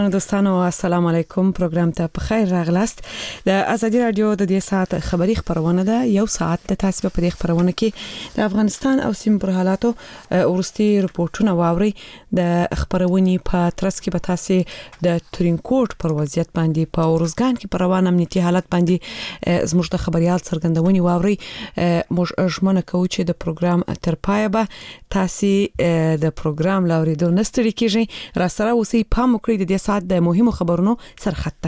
دوستانو السلام علیکم پروګرام ته په خیر راغلاست. د ازادي رادیو د دې ساعت خبری خبرونه ده. یو ساعت د تاسو په دې خبرونه کې د افغانستان او سیمې پر حالاتو ورستي رپورټونه واوري. د خبرونې په ترڅ کې به تاسو د ترینکوټ پر وضعیت باندې په اورزګان کې پر روان امنیتي حالت باندې زموږ د خبريال څرګندونې واوري. موږ ژمنه کوو چې د پروګرام تر پایه به تاسو د پروګرام لاوریدو نستړي کیږئ. را سره اوسئ پام وکړئ د دې د مهمو خبرونو سرخطه.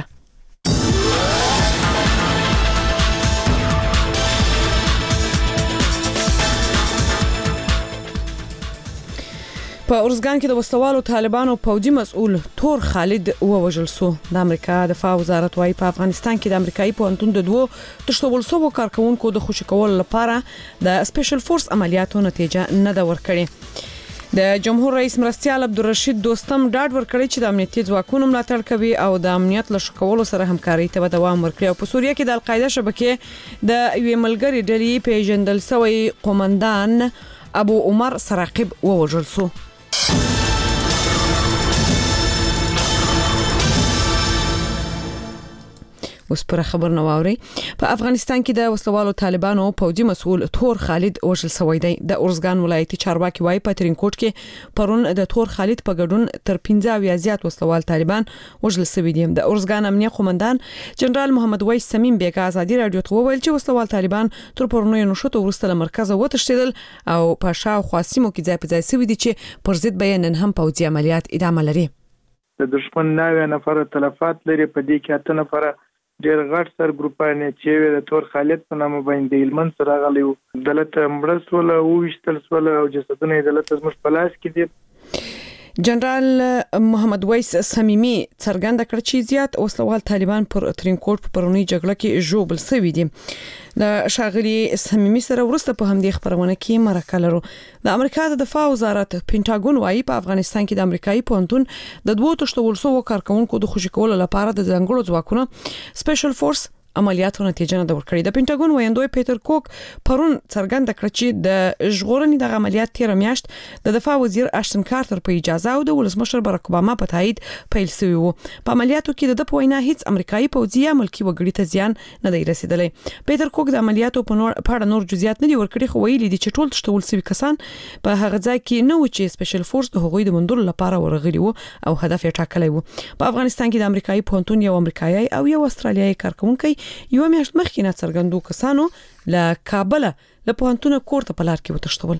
په اورزګان کې د وسوالو طالبانو پوځي مسؤل تور خالد ووژل شو. د امریکا دفاع وزارت وايي په افغانستان کې د امریکایي پوهنتون د دوو تشتول سو کارکونکو د خوشی کول لپاره د سپیشل فورس عملیاتو نتیجه نه دا ورکړي. د جمهور رئیس مرستیال عبدالرشید دوستم ډاډ ورکړی چې د امنیتي ځواکونو ملاتړ کوي او د امنیت له شکولو سره همکاري ته دوام ورکړي. او په سوریه کې د القاعده شبکې د یو ملګری ډلې پیژندل شوی قومندان ابو عمر سراقب ووژل شو. اوس پر خبر نو واوري. په افغانستان کې د وسلوالو طالبانو پوځي مسؤل تور خالد وژل شوی دی. د اورزګان ولایتي چارواکي وايي په ترینکوټ کې پرون د تور خالد په ګډون تر 15 زیات وسلوال طالبان وژل شوی دي. د اورزګان امنیه قومندان جنرال محمد وایس سمیم بیګا ازادي رادیو ته وویل چې وسلوال طالبان تر پرونی نشوت ورسته مرکز وتښتیدل او په شاوخوا سیمو کې ځای په ځای شوی دي چې پر ضد بیان هم پوځي عملیات ادامه لري. د دشمن 9 نفر تلفات لري، په دې کې 8 نفر ډېر غټ سر ګروپانه چې د تور خالد په نامه باندې هلمند سره غلیو دلته مړسول او وشتل سول او جسدونه دلته زموږ په لاس کې دي. جنرال محمد وایس سمیمی څرګنده کړ چې زیات وسلوال طالبان پر ترینکوټ په پرونی جګړه کې ژوبل شوی دي. د شاغلی سمیمی سره ورسته په همدې خبرونه کې مرکه لرو. د امریکا د دفاع وزارت پینټاګون وايي په افغانستان کې د امریکایي پوهنتون د دوو تشتول سو کارکونکو د خوشی کولو لپاره د ځنګړو ځواکونو سپیشل فورس عملیاتو نتیجه نه ورکړي. د پینټاګون وایندوی پیټر کوک پرون څرګنده کړ چې د ژغورنې د عملیات تیر میاشت د دفاع وزیر اشتن کارتر په اجازه او د ولسمشر باراک اوباما په تایید پیل شوی وو. په عملیاتو کې د پوینا هیڅ امریکایي پوځي یا ملکی وګړي ته زیان نه دی رسیدلی. پیټر کوک د عملیاتو په اړه نور جزئیات نه دی ورکړي، خو ویلي دي چې ټول تشتول سوي کسان په هغه ځای کې نه و چې سپیشل فورس د هغوی د مندول لپاره ورغلي وو او هدف یې ټاکلی وو. په افغانستان کې د امریکایي پوهنتون یو امریکایي او یو استرالیایي کارکونکي یو میاشت مخکې نه څرګندو کسانو له کابل له پوهنتون کوړه په لار کې وتښتول.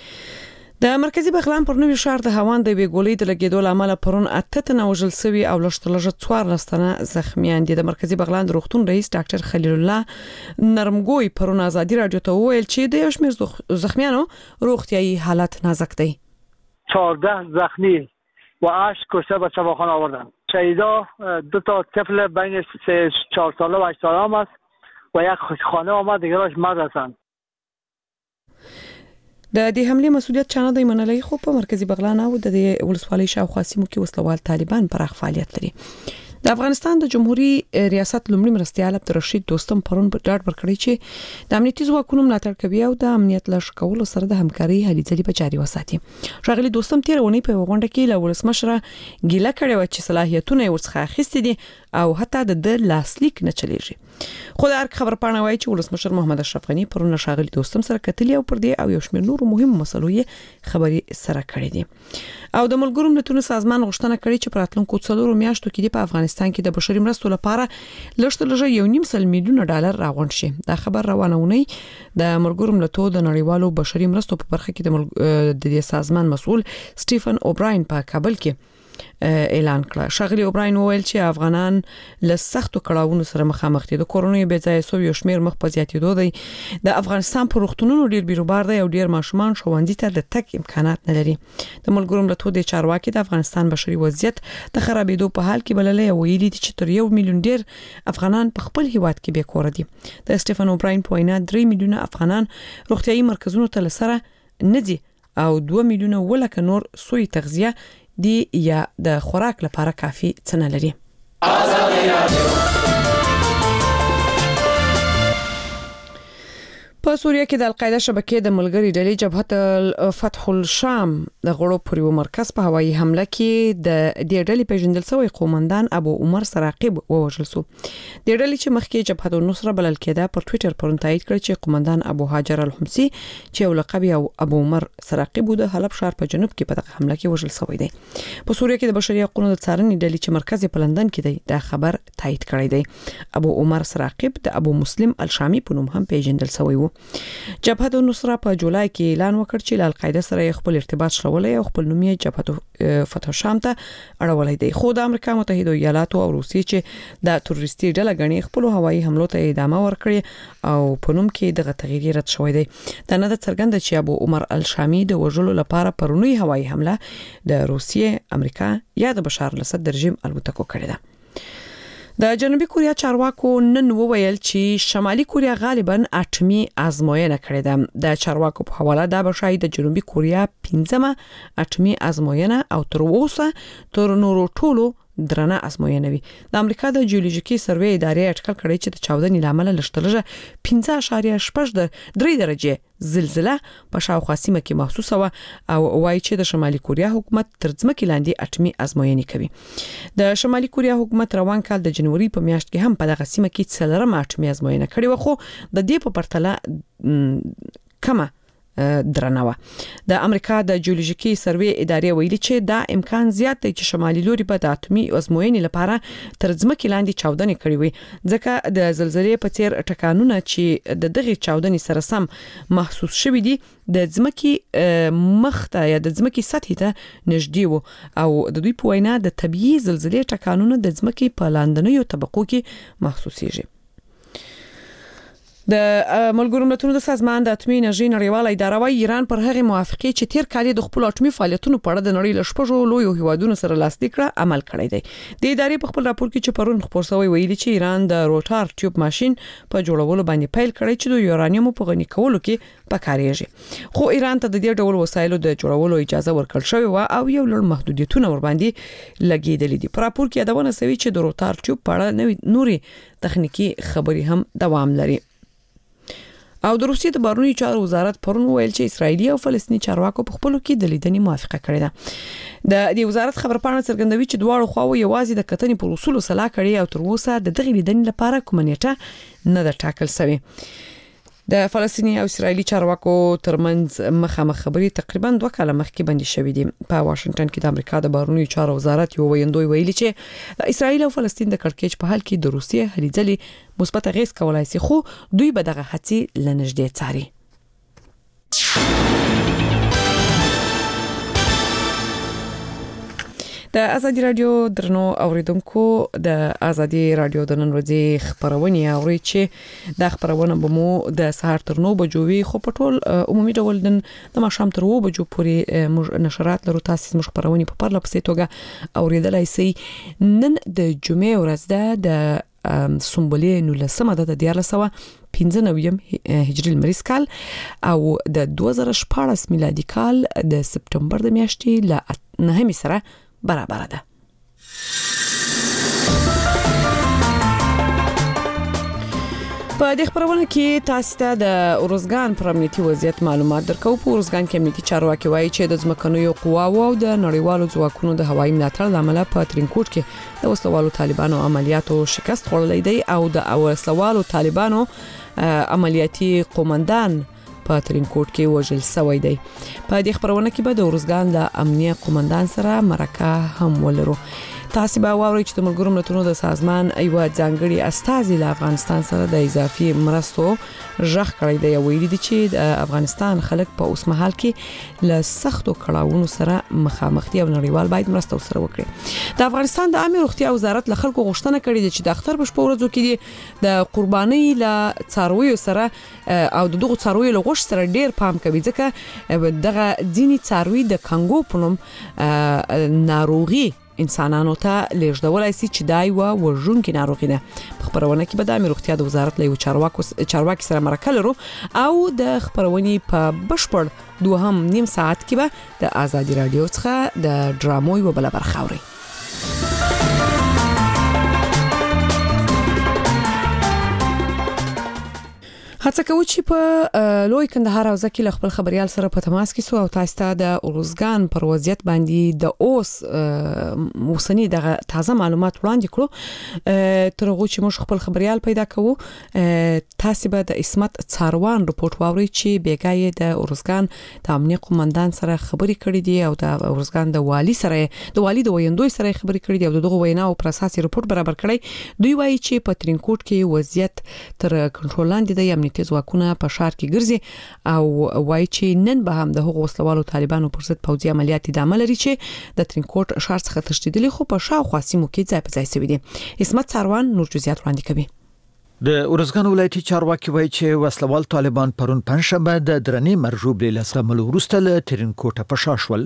د مرکزی بغلان پر نوې شهر د هوان د ویګولې د لګیدو لامل پرون 8 تنه وژل شوی او لږ 14 تنه زخمیان دي. د مرکزی بغلان د روغتون رئیس ډاکټر خلیل الله نرمګوی پرون ازادي رادیو ته وویل چې د یو شمېر زخمیانو روغتیايي حالت نازک دی. 14 زخمی و 8 کشته به شفاخانه آوردن. شهیدا 2 تا طفل بین 4 ساله و 8 ساله هم است و یک خانه آمد دیگرش مرد هستند. د دې حمله مسؤلیت چانه د منلای خو په مرکزی بغلان او د ولسوالۍ شاوخوا سیمو کې وسلوال طالبان پراخ فعالیت لري. د افغانستان د جمهوریت ریاست لومړي مرستیال عبدالرشید دوستم پرون په ډاډ ورکړی چې د امنیتي ځواکونو ملاتړ کوي او د امنیت له شکولو سره د همکاري هلې ځلې په جاري وساتي. شاغلی دوستم تیر ونی په غونډه کې له ولسمشر ګیله کړې و چې صلاحیتونه ورڅخه اخیستي دي او حتی د لاسلیک نه چلیږي. خو د ارک خبر پاڼه وايي چې ولسمشر محمد اشرف غنی پرون شاغلی دوستم سره کتلی او پر دې او یو شمېر نور مهم مسلو یې خبري سره کړې دي. او د ملګرو ملتونو سازمان غوښتنه کړې چې په راتلونکو 4 میاشتو کې په افغانستان کې د بشري مرستو لپاره لږ 1.5 میلیون ډالر راغونډ شي. دا خبر روانونه د ملګرو ملتونو د نړیوالو بشري مرستو په برخه کې د دې سازمان مسؤل سټیفن اوبراین په کابل کې اعلان کړ. شاغلی اوبراین وویل چې افغانان له سختو کړهونو سره مخامخ دي. د کورونې بې ځای سو یو شمېر مخ په زیاتېدو دی. د افغانستان پر روغتونونو ډیر بیروبار دی او ډیر ماشومان ښوونځي ته د تک امکانات نه لري. د ملګرو ملتونو د چارواکي د افغانستان بشري وضعیت د خرابېدو په حال کې بللې او ویلي دي چې تر 1 میلیون ډیر افغانان په خپل هیواد کې بې کور دي. د سټیفن اوبراین په وینا 3 میلیونه افغانان روغتيایي مرکزونو ته لسره نه دي او 2 میلیونه ولکه نور سوی تغذیه دی یا د خوراک لپاره کافي څه نه لري. په په سوریه کې د القاعده شبکې د ملګری ډلې جبهه فتح الشام د غړو پر یو مرکز په هوایي حمله کې د دې ډلې پیژندل شوی قومندان ابو عمر سراقب ووژل شو. د ډلې چې مخکې جبهه النصره بلل کېده پر ټوئیټر پرون تایید کړ چې قومندان ابو هاجر الحمصي چې یو لقب یې ابو عمر سراقب د حلب ښار په جنوب کې په دغه حمله کې وژل شوی دی. په سوریه کې د بشري حقوقو د څارنې ډلې چې مرکز په لندن کې دی دا خبر تایید کړی دی. ابو عمر سراقب د ابو مسلم الشامي په نوم هم پیژندل شوی و. جبهه النصره په جولای کې اعلان وکړ چې له القاعده سره خپل ارتباط شلولې او خپل نوم یې جبهه فتح شام ته اړولې دی. خو د امریکا متحده ایالاتو او روسیې چې د تروریستي ډله غني خپل هوایي حملو ته ادامه ورکړي او په نوم کې دغه تغییر رد شوی دی. دا نه د څرګند چې ابو عمر الشامي د وژلو لپاره پرونی هوایي حمله د روسیې، امریکا یا د بشار الاسد د رژیم الوتکو کړې ده. د جنوبي کوریا چارواکو نن وویل چې شمالي کوریا غالباً اټومي ازموینه کړې ده. د چارواکو په حواله دا بشای د جنوبي کوریا 15مه اټومي ازموینه او تر اوسه تر نورو ټولو درنه ازموینه وي. د امریکا د جیولوژیکي سروې ادارې اټکل کړی چې د چاودنې لامل لشتلجه 5.8 درجه زلزلہ په شاوخوا سیمه کې محسوسه و او وایي چې د شمالي کوریا حکومت تر ځمکې لاندې اټومي ازموینې کوي. د شمالي کوریا حکومت روان کال د جنوري په میاشت کې هم په دغه سیمه کې څلورم اټومي ازموینه کړې و، خو د دې په پرتله کمه درنه و. د امریکا د جیولوژیکي سروې ادارې ویلي چې دا امکان زیات دی چې شمالي لوري په د اټومي ازموینې لپاره تر ځمکې لاندې چاودنې کړې وي، ځکه د زلزلې په څیر ټکانونه چې د دغه چاودنې سره سم محسوس شوي دي د ځمکې مخته یا د ځمکې سطح ته نږدې وو او د دوی په وینا د طبيعي زلزلې ټکانونه د ځمکې په لاندنیو طبقو کې محسوسيږي. د ملګرو ملتونو د سازمان د اټومي انرژي نړیواله اداره وايي ایران پر هغه موافقه چې تیر کال د خپل اټومي فعالیتونو په اړه د نړۍ له شپږو لویو هیوادونو سره لاسلیک کړ عمل کړی دی. د ادارې په خپل راپور کې چې پرون خبر شوی ویلي چې ایران د روټار ټیوب ماشين په جوړولو باندې پیل کړی چې د یورانیم په غني کولو کې پکارېږي، خو ایران ته د دې ډول وسایلو د جوړولو اجازه ورکړل شوې و او یو لړ محدودیتونه ور باندې لګیدلې دي. په راپور کې یادونه شوی چې د روټار ټیوب په اړه نوري تخنیکی خبري هم دوام لري. او د روسیې د بهرنیو چارو وزارت پرون ویل چې اسرایلی او فلسطینی چارواکو په خپلو کې د لیدنې موافقه کړې ده. د دې وزارت خبرپاڼه څرګندوي چې دواړو خواو یوازې د کتنې په اصولو سلا کړې او تر اوسه د دغه لیدنې لپاره کومه نیټه نه ده ټاکل شوې. د فلسطینی او اسرایلی چارواکو ترمنځ مخامخ خبرې تقریبا 2 کاله مخکې بندي شوې دي. په واشنگټن کې د امریکا د بهرنیو چارو وزارت یو ویندوی ویلي چې د اسرایل او فلسطین د کړکېچ په حل کې د روسیې هلې ځلې مثبت اغیز کولای شي، خو دوی به دغه هڅې لنږدې څاري. د ازادي رادیو درنو اوریدونکو د ازادي رادیو د نن ورځې خبرونه اوري چې د خبرونه به مو د سهار تر 9 بجو وي، خو په ټول عمومي ډول د ماښام تر 2 بجو پورې نشرات لرو. تاسو موږ خبرونه په پرله پسې توګه اوریدلای شئ. نن د جمعې ورځ ده، د سنبلې 19مه ده، د 1995 هجري لمریز کال او د 2014 میلادي کال د سپتمبر د میاشتې ل 9 سره برابر ده. په دې خبرونه کې تاسو ته د اورزګان پر امنیتي وضعیت معلومات درکو. په اورزګان کې امنیتي چارواکي وایي چې د ځمکنیو قواو او د نړیوالو ځواکونو د هوایي ملاتړ لامل په ترینکوټ کې د وسلوالو طالبانو عملیاتو شکست خوړلې دی او د وسلوالو طالبانو عملیاتي قومندان په ترینکوټ کې وژل شوی دی. په دې خبرونه کې به د اورزګان د امنیه قومندان سره مرکه هم ولرو. تاسو به واورئ چې د ملګرو ملتونو د سازمان ایو ځانګړي استازي له افغانستان سره د اضافي مرستو ژغ کړی دی. ویلي دي چې د افغانستان خلک په اوس مهال کې له سختو کړاوونو سره مخامخ دي او نړیوال باید مرسته سره وکړي. د افغانستان د عامه روغتیا وزارت له خلکو غوښتنه کړې ده چې د اختر په شپه ورځو کې د قرباني له څارویو سره او دغه څارویو له غوښ سره ډیر پام کوي، ځکه دغه ځینی څاروي د کانګو په نوم ناروغي انسانانو ته لېږدولای شي چې دا یو وژونکې ناروغي ده. په خبرونه کې به د روغتیا د وزارت له چارواکي سره مرکه لرو او د خبرونې په بشپړ 2.5 ساعت کې به د ازادي رادیو څخه د ډرامو یو بل برخه اوري. هڅه کوي چې په لوی کندهار او ځکه خپل خبريال سره په تماس کې سو او تاسو ته د ارزګان پر وضعیت باندې د اوس موسنی د تازه معلومات وړاندې کړو ترغه چې موږ خپل خبريال پیدا کوو تاسو به د اسمت څاروان رپورت واوري چې بیګای د ارزګان د امنیه قومندان سره خبري کړې دي او د ارزګان د والی سره د والی د ویندوی سره خبري کړې دي او دغه ویناو پر اساس رپورت برابر کړی دوی وایي چې په ترینکوټ کې وضعیت تر کنټرول لاندې دی امنیتي ځواکونه په ښار کې ګرځي او وایي چې نن به هم د هغو وسلوالو طالبانو پر ضد پوځي عملیات ادامه لري چې د ترینکوټ ښار څخه تښتیدلي خو په شاوخوا سیمو کې ځای په ځای شوي دي. اسمت څاروان نور جزئیات وړاندې کوي. د ارزګان ولایتي چارواکي وایي چې وسلوال طالبان پرون پنځشنبه د درنې مرجوب لیلسره مل وروسته له ترینکوټ په شاشول.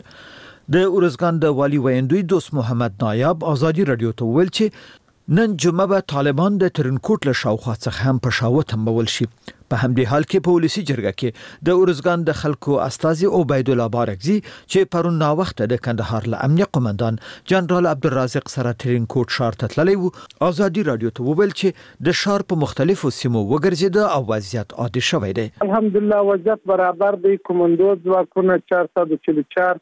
د ارزګان د والی ویندوی دوست محمد نایاب ازادي رادیو ته ویل چې نن جمعه به طالبان د ترینکوټ له شاوخوا څخه هم په شاوت تمبول شي. په همدې حال کې پولیسي جرګه کې د ارزګان د خلکو استاذي عبید الله بارکزي چې پرون نا وخت د کندهار له امنیه قومندان جنرال عبدالرازق سره ترینکوټ ښار ته تللی وو ازادي رادیو ته وویل چې د ښار په مختلفو سیمو وګرځید او وضعیت عادي شوی دی. الحمدلله وضعیت برابر دی. کمانډو ځواکونه 444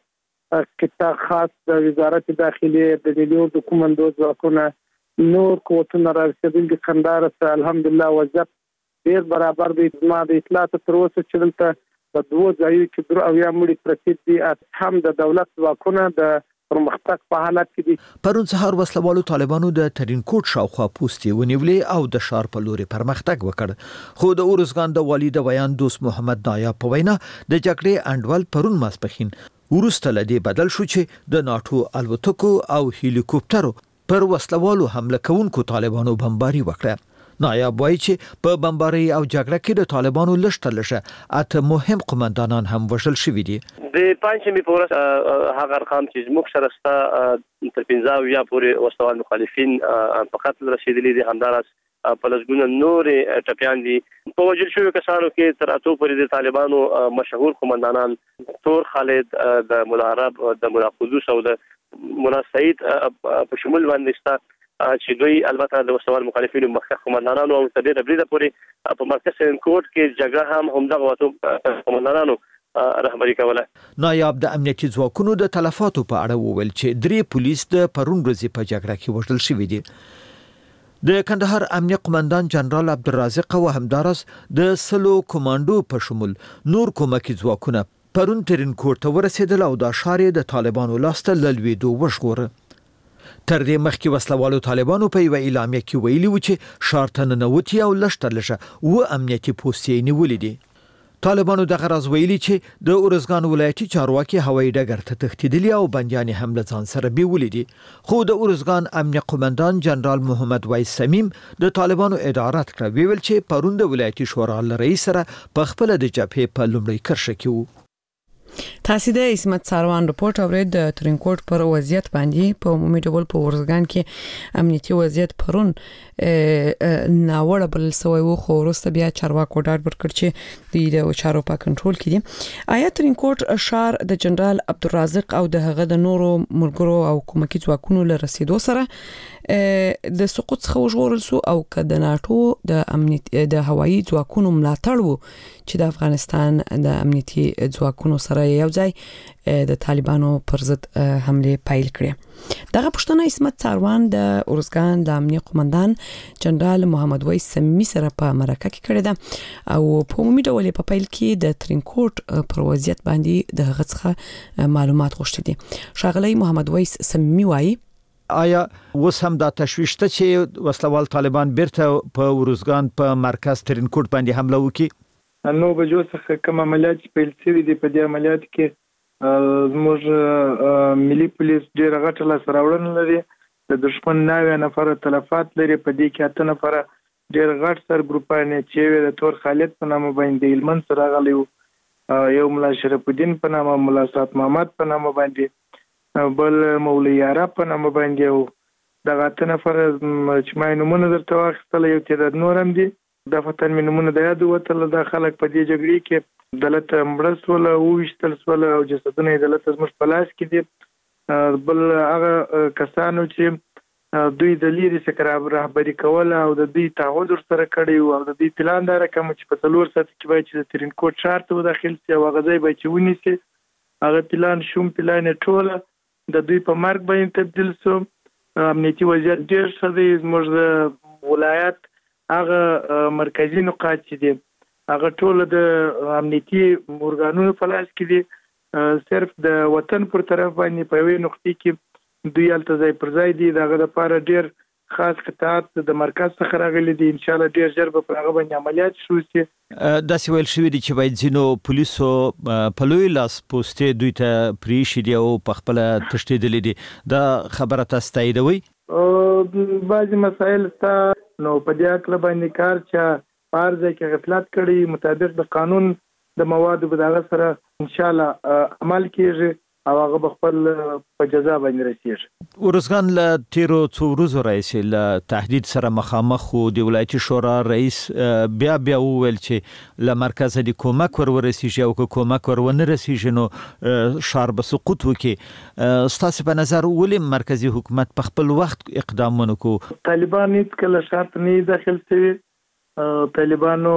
کتاب خاص د وزارت داخلي د ملي د کمانډو ځواکونه نور قوتونه راځي کندهار ته الحمدلله وضعیت ډیر برابر دی. ما د اطلاعات تر اوسه چې دلته په دوه ځایو کې درو او یا مړي پرتې دي هم د دولت ځواکونه د پرمختګ په حالت کې دي. پرون سهار وسلوالو طالبانو د ترینکوټ شاوخوا پوستې ونیولې او د ښار په لوري پرمختګ وکړ خو د ارزګان د والی د بیان دوست محمد نایاب په وینا د جګړې انډول پرون ماسپخین ورسته لدی بدل شو چې د ناتو الوتکو او هلیکوپټرو پر وسلوالو حمله کوونکو طالبانو بمباري وکړه. نایاب وایي چې په بمباري او جګړه کې د طالبانو لشتلشه اته مهم قومندانان هم وژل شوي دي. د پنځمې پورس هغه رقم چې موږ سره ستا تر 15 یا پورې وسوال مخالفین فقط رسیدلي دي همدارس په لږونه نور ټپيان دي. په وجل شوی کسانو کې تر اتو پورې د طالبانو مشهور قومندانان تور خالد د مولا عرب د مولا قدوس او د مولا سعید په شمول باندې ستا چې دوی البته د وسوال مخالفینو مخکښ قومندانانو او تر دې بریده پورې په مرکز ترینکوټ کې جګړه هم دغه وته قومندانانو رهبری کوله. نایاب د امنیتي ځواکونو د تلفاتو په اړه وویل چې 3 پولیس د پرون ورځې په جګړه کې وژل شوي دي. د کندهار امنیه قومندان جنرال عبدالرازق او همدارس د سلو کمانډو په شمول نور کومکی ځواکونه پرون ترینکوټ ته ورسېدل او د ښار د طالبانو لاسته لویدو وژغوره. تر دې مخکې وسلوالو طالبانو په یو اعلامیه کې ویلي و چې ښار ته ننوتي او لشترلشه و امنیتي پوستې نیولې دي. طالبانو دغه راز ویلي چې د ارزګان ولایتي چارواکي هوایي ډګر ته تښتیدلي او بندیان هم له ځان سره بیولې دي. خو د ارزګان امنیه قومندان جنرال محمد وایس سمیم د طالبانو ادارات کړ ویل چې پرون د ولایتي شورا رئیس سره په خپل د جبهې په لومړي کرښه کې وو. تاسو د اسمت څاروان رپورت اورید د ترینکوټ پر وضعیت باندې په عمومي ډول په ورزګان کې امنیتي وضعیت پرون ناوړه بل سوی وو خو وروسته بیا چارواکو ډاډ ورکړ چې د چارو په کنټرول کې دي. آیا ترینکوټ ښار د جنرال عبدالرازق او د هغه د نورو ملګرو او کومکی ځواکونو له رسیدو سره د سقوط څخه وژغورل سو او که د ناتو د امنیتي د هوایي ځواکونو ملاتړ وو چې د افغانستان د امنیتي ځواکونو سره یو ځای د طالبانو پر ضد حمله پیل کړې. دغه پښتنه اسمت څاروان د ارزګان د امنیه قومندان جنرال محمد وایس سمي سره په مرکه کې کړی ده او په عمومي ډول په پیل کې د ترینکوټ پر وضعیت باندې د هغه څخه معلومات غوښتي دي. ښاغلی محمد وایس سمي وایي آیا اوس هم دا تشویش ته چې وسلوال طالبان بیرته په ارزګان په مرکز ترینکوټ باندې حمله وکړي؟ نو بجو څخه کوم عملیات پیل شوي دي په دې عملیات کې زموږ ملي پولیس ډېر غټه لاسته راوړنه لري. د دشمن 9 نفر تلفات لري په دې کې 8 نفر ډېر غټ سر ګروپونه چې د تور خالد په نامه باندې هلمند سره راغلي وو، یو ملا شرف الدین په نامه، ملا سات محمد په نامه باندې، بل مولوی عرب په نامه باندې وو. دغه 8 نفر چې ما نومونه درته واخیستل یو تعداد نور هم دي. د فتن مې نومونه د یاد وتل. د خلک په دې جګړې کې دلته مړه سول او وشتل سول او جسدونه دلته زموږ په لاس کې دي. بل هغه کسانو چې دوی د لیري څخه رهبری کول او د دوی تعهد سره کړی او د دوی پلان دا رقم چې په 3 ساعت کې به چې ترین کوټ شهر ته داخل شي او غځي به چې ونیسي هغه پلان شوم پلان ټوله د دوی په مرګ باندې تبدیل شو. امنیتي وضعیت ډېر ښه دی. زموږ د ولایت هغه مرکزی نقاط چې دي هغه ټول د امنیتي ارګانونو په لاس کې دي. صرف د وطن پر طرف باندې په یوې نقطې کې دوی التزای پر ځای دي. دغه لپاره ډېر خاص قطعات د مرکز څخه راغلي دي. ان شاء الله ډېر ژر به په هغه باندې عملیات شروع شي. داسې ویل شوی دی چې باید ځینو پولیسو په لوی لاس پوسټې دوی ته پریښي دي او په خپل تشدیدلې دي. دا خبره تاسو تاییدوي؟ بعضې مسایل ستا نو په دې اړه باندې کار چې په هر ځای کې غفلت کړي مطابق د قانون د موادو په دغه سره ان شاء الله عمل کیږي او هغه بخپل په جزا باندې رسیږي. ورزګان له تیرو څو ورځو راځي له تهدید سره مخامخ او د ولایتي شورا رئیس بیا وویل چې له مرکز د کومک ورسیږي او کومک ورونه رسیږي نو شهر به سقوط وکي. ستاسو په نظر ولې مرکزی حکومت په خپل وخت اقدام ونکو؟ طالبان هیڅ کله شرط نه داخل شوی. طالبانو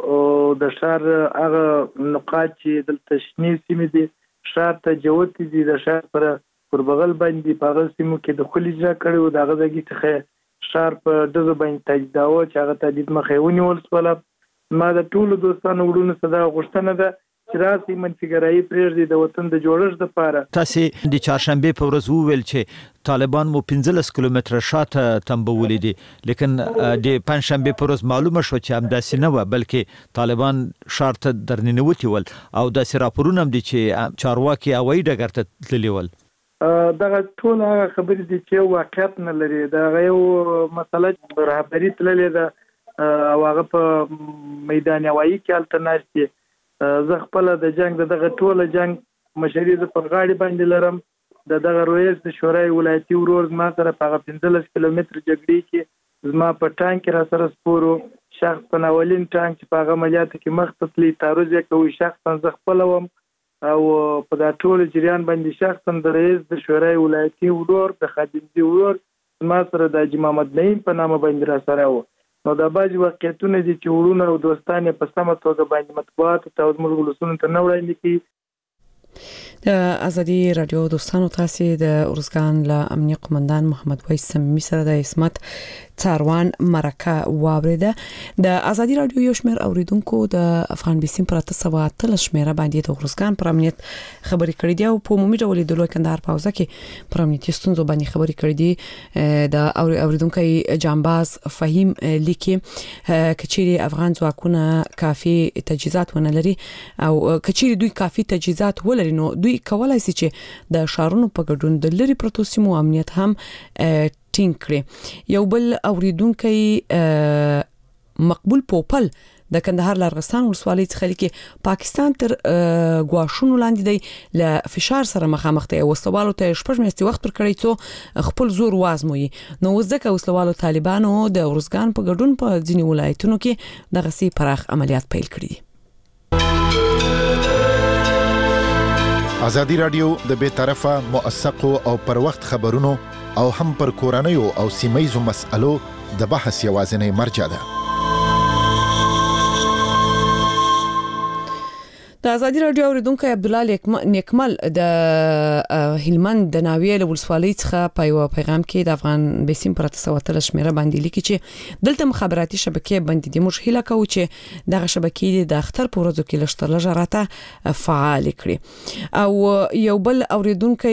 د شهر هغه نقاط چې دلته شنې سیمې دي شهر ته جوت دي د شهر پر بغل باندې په هغه سیمو کې د خلی اجرا کړي او دغه ځای څخه شهر په دغه باندې تجداو چې هغه تجدید مخې ونیول شول. ما د ټولو دوستانو وړونو صدا غوښتنه ده چې راسي منفګرایي پرېږدي د وطن د جوړښت لپاره. تاسو د چهارشنبه په ورځ وویل چې طالبان مو 15 کیلومتره شاته تنبولې دي لیکن د پنځشنبه په ورځ معلومه شو چې همداسې نه و بلکې طالبان شهر ته درننوتي ول او داسې راپورونه هم دي چې چارواکي هوایي ډګر ته تللي ول. دغه ټول هغه خبرې دي چې واقعیت نه لري. دا یو مسله رهبري تللې ده او هغه په میدان هوایي کې هلته ناشتي. زه خپل د جنگ دغه ټوله جنگ مشري په غاړه باندې لرم. دغه رئیس د شورای ولایتي ورور ما سره په 15 کیلومتر جګړې کې زما په ټانک را سره سپورو شخص په ناولین ټانک چې په عملیات کې مختصلی تعرض کوي شخصا زه خپل وم او په دا ټول جریان باندې شخصا د رئیس د شورای ولایتي ورور د خادم ورور ما سره د حاجي محمد نعیم په نامه باندې را سره و. نو دا بعضې واقعیتونه دي چې وروڼه او دوستان په سمه توګه باندې مطبوعاتو ته او زموږ ولسونو ته نه وړاندې کوي. د ازادي رادیو دوستانو تاسو د ارزګان له امنیه قومندان محمد وایس سمي سره د اسمت څاروان مرکه واوریده. د ازادي رادیو یو شمېر اوریدونکو د افغان بیسیم پر 313 شمیره باندې د ارزګان پر امنیت خبرې کړې دي او په عمومي ډول د لوی کندهار په حوزه کې پر امنیتي ستونزو باندې خبرې کړې دي. د اوریدونکو جانباز فهیم لیکي کچېری افغان ځواکونه کافي تجهیزات ونه لري او کچېری دوی کافي تجهیزات ولري نو دوی کولای شي چې د شهرونو په ګډون د لری پروتو سیمو امنیت هم ټینګ کړي. یو بل اوریدونکو مقبول پوپل د کندهار لارغستان ولسوالۍ څخه لیکي پاکستان تر غواښونو لاندې دی ل فشار سره مخامخ دی وسلوالو ته شپږ میاشتې وخت ورکړی څو خپل زور وازموي. نو ځکه وسلوالو طالبانو د ارزګان په ګډون په ځینې ولایتونو کې دغه سي پراخ عملیات پیل کړي دي. ازادي رادیو د بے طرفه موثقو او پر وخت خبرونو او هم پر کورنیو او سیمایزو مسالو د بحث یوازینی مرجع ده. د ازادي رادیو اوریدونکو عبد الله نیکمل د هلمند د ناویل ولسوالۍ څخه په یو پیغام کې د افغان بیسیم پر 313 شمیره باندې لیکي چې دلته مخابراتي شبکې باندې د مشهله کوي چې دغه شبکې د اختر په ورځو کې لشترلجه راته فعال کړي. او یو بل اوریدونکو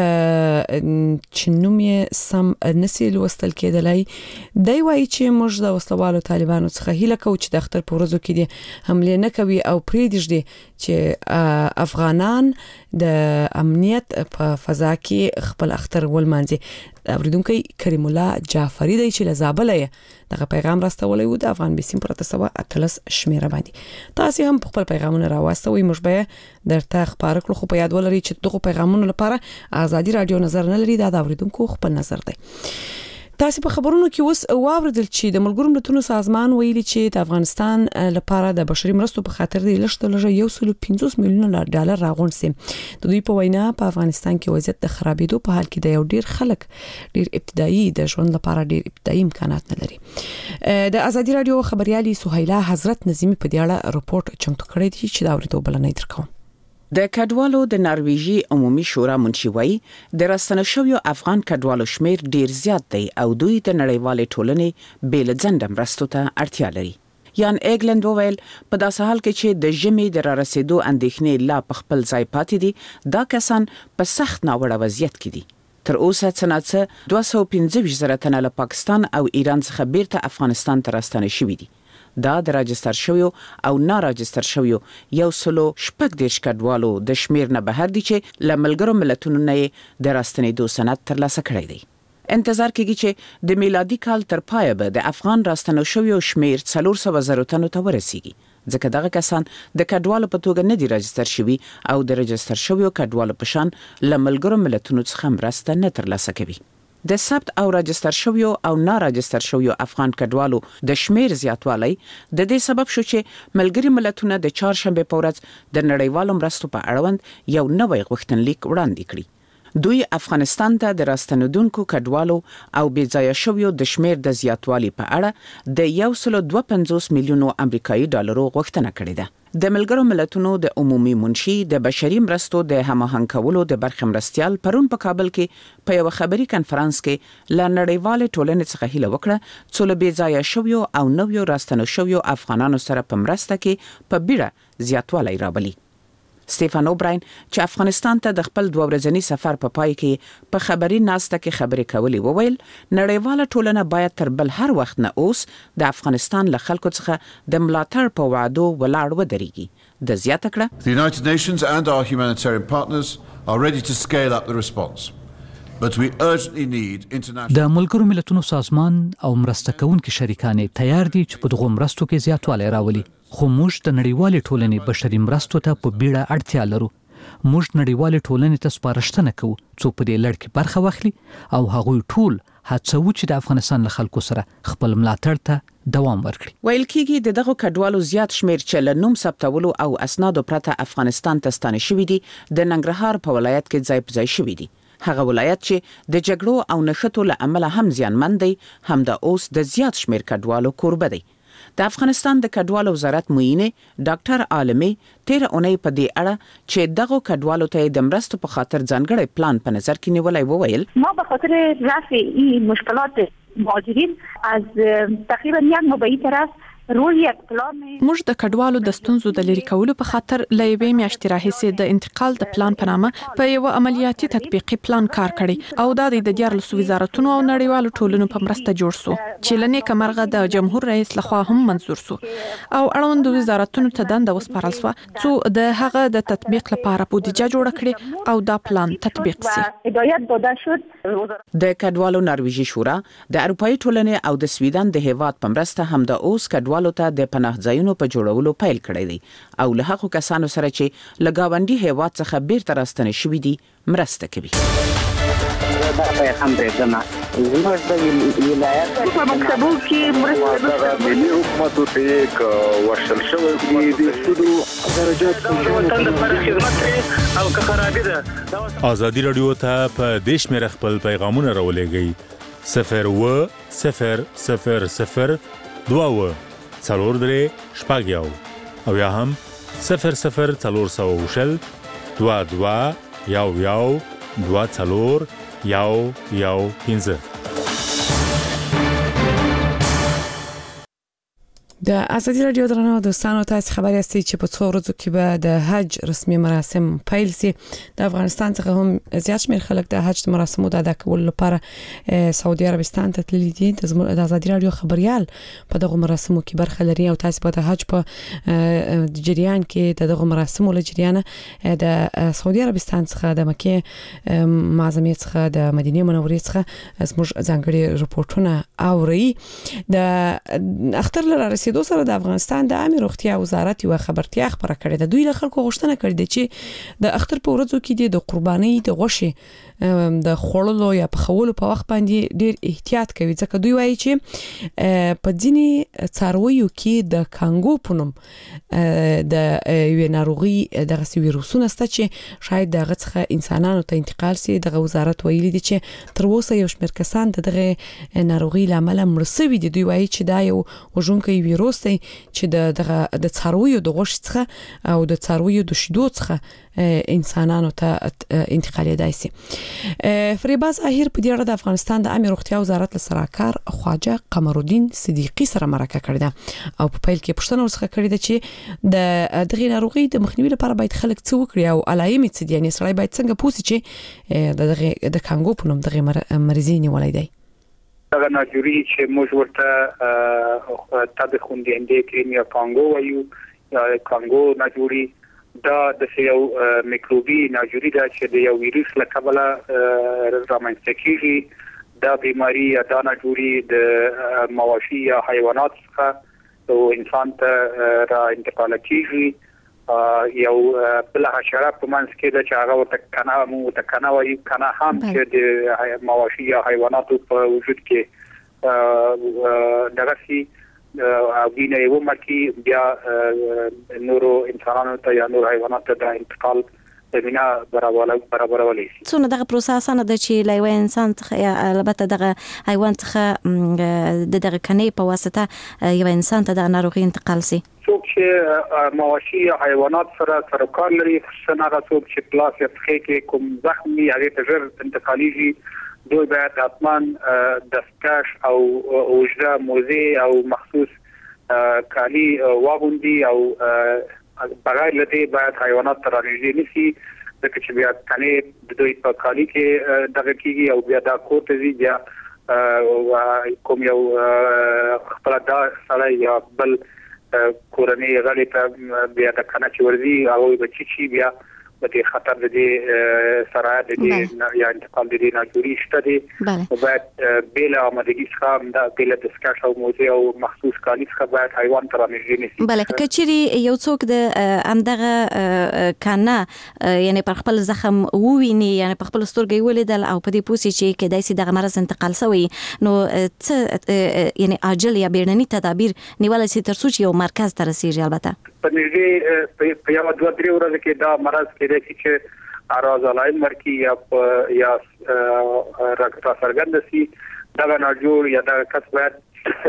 چې نوم یې سم نسل وستل کېدلای دی وایي چې موږ د وسلوالو طالبانو څخه هیله کوو چې د اختر په ورځو کې د حمله نه کوي او پرېږدي چې افغانان د امنیت په فضا کې خپل اختر ولمانځي. اوریدونکو کریم الله جعفری دی چې لزابلې دغه پیغام راستولې و د افغان بیسیم پر 313 شمیره باندې. تاسو هم خپل پیغامونه راوستوي موږ به درته خبر کړو خو په یاد ولرئ چې دغه پیغامونو لپاره ازادي رادیو نظر نه لري دا د اوریدونکو خپل نظر دی. تاسو په خبرونو کې اوس واوریدل چې د ملګرو ملتونو سازمان ویلي چې د افغانستان لپاره د بشري مرستو په خاطر د لږ 150 میلیون ډالر راغونډ سي. د دوی په وینا په افغانستان کې وضعیت د خرابېدو په حال کې د یو ډیر خلک ډیر ابتدایي د ژوند لپاره ډیر ابتدایي امکانات نه لري. د ازادي رادیو خبريالي سهیلا حضرت نظیمی په دې اړه راپورټ چمتو کړی دی چې دا اورېدو بلنې درکوم. د کډوالو د نرویجی عمومي شورا منشي وایي د راستنه شویو افغان کډوالو شمیر ډیر زیات دی او دوی د نړیوالې ټولنې بیل ځنډ مرستو ته اړتیا لري. یان ایګلند وویل په داسې حال کې چې د ژمي د را رسیدو اندېښنې لا په خپل ځای پاتې دي، دا کسان په سخت ناوړه وضعیت کې دي. تر اوسه څنګه 215 تنه له پاکستان او ایران څخه بیرته افغانستان ته راستنه شوي دي. دا د راجستر شویو او نه راجستر شویو 114 کډوالو د شمیر نه بهر دي چې له ملګرو ملتونو نه د راستنېدو سند ترلاسه کړی دی. انتظار کېږي چې د میلادي کال تر پایه به د افغان راستنو شویو شمیر 400 تنو ته ورسیږي، ځکه دغه کسان د کډوالو په توګه نه دي راجستر شوي او د راجستر شویو کډوالو په شان له ملګرو ملتونو څخه مرسته نه ترلاسه کوي. د ثبت او راجستر شویو او نه راجستر شویو افغان کډوالو د شمیر زیاتوالی د دې سبب شو چې ملګری ملتونه د چهارشنبه په ورځ د نړیوالو مرستو په اړوند یو نوی غوښتنلیک وړاندې کړی. دوی افغانستان ته د راستنېدونکو کډوالو او بې ځایه شویو د شمیر د زیاتوالي په اړه د 152 میلیونو امریکایي ډالرو غوښتنه کړې ده. د ملګرو ملتونو د عمومي منشي د بشري مرستو د هماهنګ کولو د برخې مرستيال پرون په کابل کې په یو خبري کانفرنس کې ل نړیوال ټولنې څخه هیله وکړه چې له بې ځایه شویو او نویو راستنو شویو افغانانو سره په مرسته کې په بیړه زیاتوالی راولي. سټيفن اوبراین چې افغانستان ته د خپل 2 ورځنی سفر په پای کې په خبري ناسته کې خبرې کولې وویل نړیواله ټولنه باید تر بل هر وخت نه اوس د افغانستان له خلکو څخه د ملاتړ په وعدو ولاړ ودرېږي. د زیاته کړه The United Nations and our humanitarian partners are ready to scale up the response. But we urgently need international د ملګرو ملتونو سازمان او مرسته کوونکي شریکان تیار دي چې په دغه مرستو کې زیاتوالی راولي، خو موږ د نړیوالې ټولنې بشري مرستو ته په بیړه اړتیا لرو. موږ نړیوالې ټولنې ته سپارښتنه کوو څو په دې لړ کې برخه واخلي او هغوی ټول هڅو چې د افغانستان له خلکو سره خپل ملاتړ ته دوام ورکړي. ویل کېږي د دغه کډوالو زیات شمیر چې له نوم ثبتولو او اسنادو پرته افغانستان ته ستانه شوي دي د ننګرهار په ولایت کې ځای په ځای شوي دي. هغه ولایت چې د جګړو او نښتو له امله هم زیانمن دی، هم د اوس د زیات شمیر کډوالو کوربه دی. د افغانستان د کډوالو وزارت معینه ډاکټر عالمي 13 اونۍ په دې اړه چې دغه کډوالو ته د مرستو په خاطر ځانګړی پلان په نظر کې نیولای وویل ما به خاطر رفع این مشکلات مهاجرین از تقریبا یک ماه طرف موږ د کډوالو د ستونزو د لري کولو په خاطر لایوي میاشتې راهیسې د انتقال د پلان په نامه په یو عملیاتي تطبیقي پلان کار کړی او دا د 14 وزارتونو او نړیوالو ټولنو په مرسته جوړ سو چې لنې کمرغه د جمهور رئیس لخوا هم منزور سو او اړوند وزارتونو ته دنده وسپارل سو چې د هغه د تطبیق لپاره بودیجه جوړ کړي او دا پلان تطبیق سي. هدایت داده شد د کډوالو نرویجی شورا د اروپאי ټولنې او د سویډن د هیواد په مرسته هم د اوس کډوالو ته د پناه ځایونو په جوړولو پیل کړی دی او له هغو کسانو سره چې لګاونډي هیواد څخه بیرته راستنه شوي دي مرسته کوي. دا پیغام درځم زموږ د ولایت په مکتبو کې مرسته ملي حکومت ته یک ورشل شوی دی د سودو درجات لپاره خدمت او که خرابې ده. ازادي رادیو ته په دیش مې خپل پیغامونه راولېږئ 01000 2 څلور درې شپږ یو او یا هم 00400 22 یو یو 2 څلور یو یو 15. د ازادي رادیو درنو دوستانو تاسو خبري استئ چې په څو ورځو کې به د حج رسمي مراسم پیل شي. د افغانستان څخه هم زیات شمېر خلک د حج مراسمو د ادا کولو لپاره سعودي عربستان ته تللي دي. د ازادي رادیو خبريال په دغه مراسمو کې برخه لري او تاسو په د حج په جریان کې دغه مراسمو له جریان د سعودي عربستان څخه د مکه معظمه څخه د مدینه منورې څخه زموږ ځانګړي رپورټونه اوري. د اختر لپاره رسیدو سره د افغانستان د عامه روغتیا وزارت یو خبرتیا خبره کړې ده. دوی له خلکو غوښتنه کړې ده چې د اختر په ورځو کې د قرباني د غوښې د خوړلو یا پخولو په وخت باندې ډیر احتیاط کوي، ځکه دوی وایي چې په ځینې څارویو کې د کانګو په نوم د یو ناروغي دغه ویروسونه شته چې شاید دغه څخه انسانانو ته انتقال سي. دغه وزارت ویلي دي چې تر اوسه یو شمېر کسان دغه ناروغي لامل مړ شوي دي. دوی وایي چې دا یو وژونکی ویروس دی چې د څارویو د غوښې څخه او د څارویو د شیدو څخه انسانانو ته انتقالېدای شي. فریباز اهیر په دې اړه د افغانستان د عامه روغتیا وزارت له سراکار خواجه قمرالدین صدیقی سره مرکه کړې ده او په پیل کې پوښتنه ورڅخه کړې ده چې د دغه ناروغي د مخنیوي لپاره باید خلک څه وکړي او علایمې څه دي، یعنی سړی باید څنګه پوه شي چې د کانګو په نوم دغه مریضي نیولای دی. دغه ناجوړي چې موږ ورته تابع خوندې کریم یا کانګو وایو یا کانګو ناجوړي، دا د یو میکروبي ناجوړي ده چې د یو ویروس له کبله رامنځته کیږي. دا بیماری یا دا ناجوړي د مواشي یا حیوانات څخه او انسان ته را انتقال کیږي. یو بل حشره په منځ کې ده چې هغه ورته کنا وایي. کنا هم چې د مواشي یا حیواناتو په وجود کې دغه سي وینه یو مکی بیا نورو انسانانو ته یا نور حیواناتو ته د انتقال زمينه برابرولې شي. څونه دغه پروسه نه د چې لایو انسان څخه یا البته دغه حیوان څخه دغه کنې په واسطه یو انسان ته د ناروغي انتقال شي. څوک چې مواشي حیوانات سره سرکار لري، خصوصا هغه څوک چې پلاس یا پخې کې کوم زخمي هغه ته ژر انتقالېږي، دوی باید حتما دستکش او اوجره موزه او مخصوص کالی واغوندي او بغیر لدی باید حیوانات تر راځي نسی، ځکه چې بیا کنه د دوی په کالی کې دغه کیږي او بیا دا کوته زی بیا کوم یو خپل دا سره یا بل کورنۍ غړي ته بیا د کنه چې ورزي او بچی شي بیا د خطر د سره د یا انتقال د ناجوړي شته دي. باید بیل آمادګي څخه د بیل د سکاش او موزه او مخصوص کالی څخه باید حیوان تر امنیت نشي. بله کچري یو څوک د امدغه کنه یعنی پر خپل زخم وویني، یعنی پر خپل سترګې ولیدل او په دې پوسی چې کدای سي دغه مرز انتقال شوی، نو یعنی عاجل یا بیړني تدابیر نیول سي تر څو چې یو مرکز ته رسیږي. البته په نږدې په یو 2-3 ورځې کې دا مرز کېږي چې اراز علائم ورکی یا راکټا سرګند سي. دا ناجوړ یا دا کس باید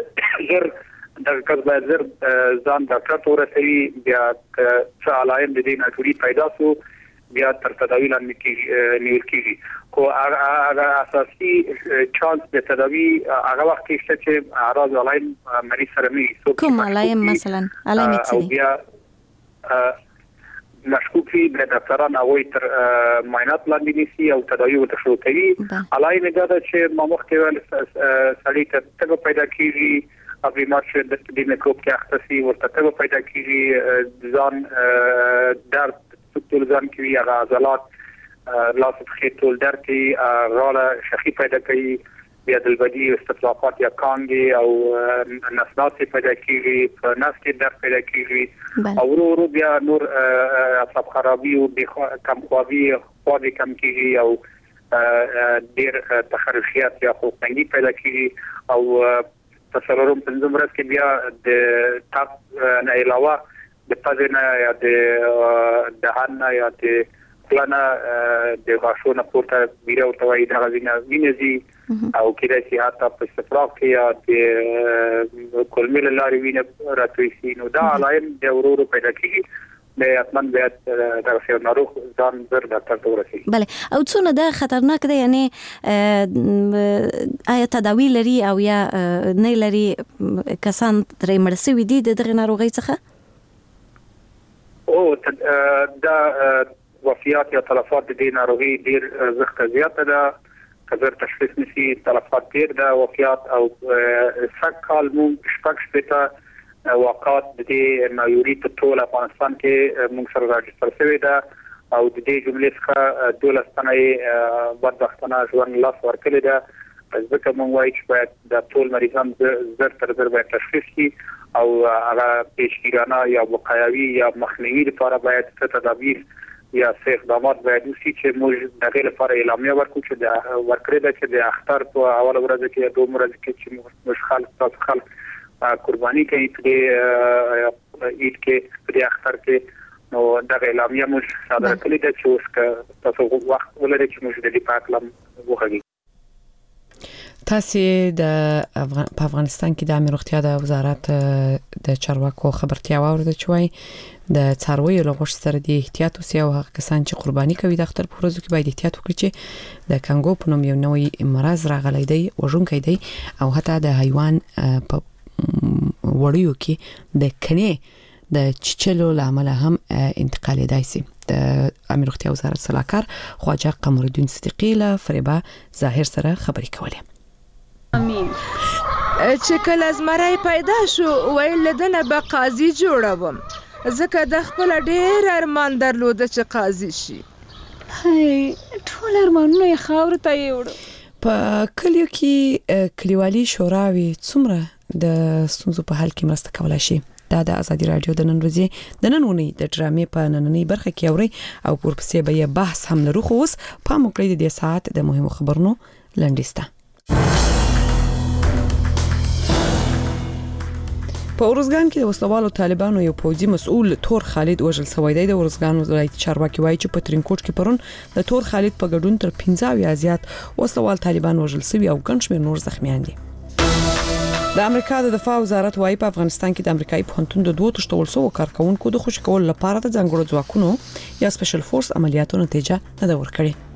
زر ځان ډاکټر ته ورسوي، بیا څه علائم د دې ناجوړي پیدا سو بیا تر تداوی لاندې نیول کیږي. خو هغه اساسي چانس د تداوی هغه وخت کې شته چې اراز علائم مریض سره نه کوم علائم مثلا علائم څه بیا مشکوک وي د ډاکټرانو هغوی تر معاینات لاندې نیسي او تداوی ورته شروع کوي. علائم دا ده چې ما مخکې ویل سړی ته تګ پیدا کیږي او بیمار شي د میکروب کې اخته سي، ورته تګ پیدا کیږي، ځان درد ټول ځان کې هغه عضلات لاس په ټول درد کې راله شخي پیدا کوي، بیا د بدی استطلاقات یا کانګي او نسنات پیدا کیږي، په نس کې درد پیدا کیږي او ورو بیا نور اعصاب خرابي او کم خوابي کم کیږي او ډیر تخرجات یا خوفنګي پیدا کیږي او تصورم په زمرس کې بیا د تاپ نه علاوه د پزنه یا د دهان یا د پلانا د غاښونو پورته بیره او توای د وینځي او کله چې حتی په استفراغ کې یا د کولمل لارې وینه راتوي سي، نو دا علائم د ورورو پیدا کیږي. د اتمن بیا د خیر ناروغ ځان زر ډاکټر ته ورسي. بله او څونه دا خطرناک دی، یعنی آیا تداوی لري او یا نه لري کسان ترې مړ شوي دي دغه ناروغي څخه؟ او دا وفيات یا تلفات د دې ناروغي ډیر زخه زیاته ده، کزر تشخیص نشي تلفات ډیر ده وفيات او سکال مو شپږ واقعات د دې ناروغي په ټول افغانستان کې موږ سره راځي شوی ده او د دې جملې څخه 12 تنه بدبختانه ژوند لاس ورکړي ده. ځکه موږ وایو چې باید د ټول مریضان زر تر زر باید تشخیص شي او هغه پیشگیرانه یا وقایوي یا مخنیوي لپاره باید تدابیر یا اقدامات باید وشي چې موږ د غیر لپاره اعلامیه ورکړو چې د ورکړې ده چې د اختر په اوله ورځ کې دوه ورځې کې چې موږ خلک قرباني کوي په عید کې په اختر کې نو د اعلامیه موږ صادره کړې ده چې اوس تاسو وخت ولرئ چې موږ د دې په اړه وغږیږو. تاسو په افغانستان کې د امنیت روغتیا د وزارت د چارواکو خبرتیا واورده چوي د څارویو لغوش سره د احتیاط وسیه او هغه کسان چې قرباني کوي د اختر په ورځو کې باید احتیاط وکړي چې د کانګو په نوم یو نوې مرض راغلی دی وژونکی دی او حتی د حیوان په وړیو کې د کنې د چچلو لامل هم انتقال دی سي. د امنیت روغتیا وزارت صلاحکار خواجه قمرالدین صدیقی له فریبا ظاهر سره خبري کوله. امين چې کله زمری پیدا شو ویل لدنه به قاضي جوړوم ځکه د خپل ډېر ارمان درلوده چې قاضي شي. هاي ټول ارمانونه یې خاور ته یوړو. په کلیو کې کلیوالي شوراوي څومره د ستونزو په حل کې مرسته کولای شي؟ دا د ازادي رادیو د نن ورځې د ننونی د ډرامې په نننی برخه کې اوري او ورپسې به یې بحث هم لرو. خو اوس په موکړې د ساعت د مهمو خبرونو لنډیسته. په اورزګان کې د وسلوالو طالبانو یو پوځي مسؤل تور خالد وژل شوی دی. د اورزګان ولایت چارواکي وایي چې په ترینکوټ کې پرون د تور خالد په ګډون تر 15 یا زیات وسلوال طالبان وژل شوی او ګڼ شمېر نور زخمیان دي. د امریکا د دفاع وزارت وایي په افغانستان کې د امریکایي پوهنتون د 2 تشتول سو کارکونکو د خوشی کول لپاره د ځانګړو ځواکونو یا سپیشل فورس عملیاتو نتیجه نه ده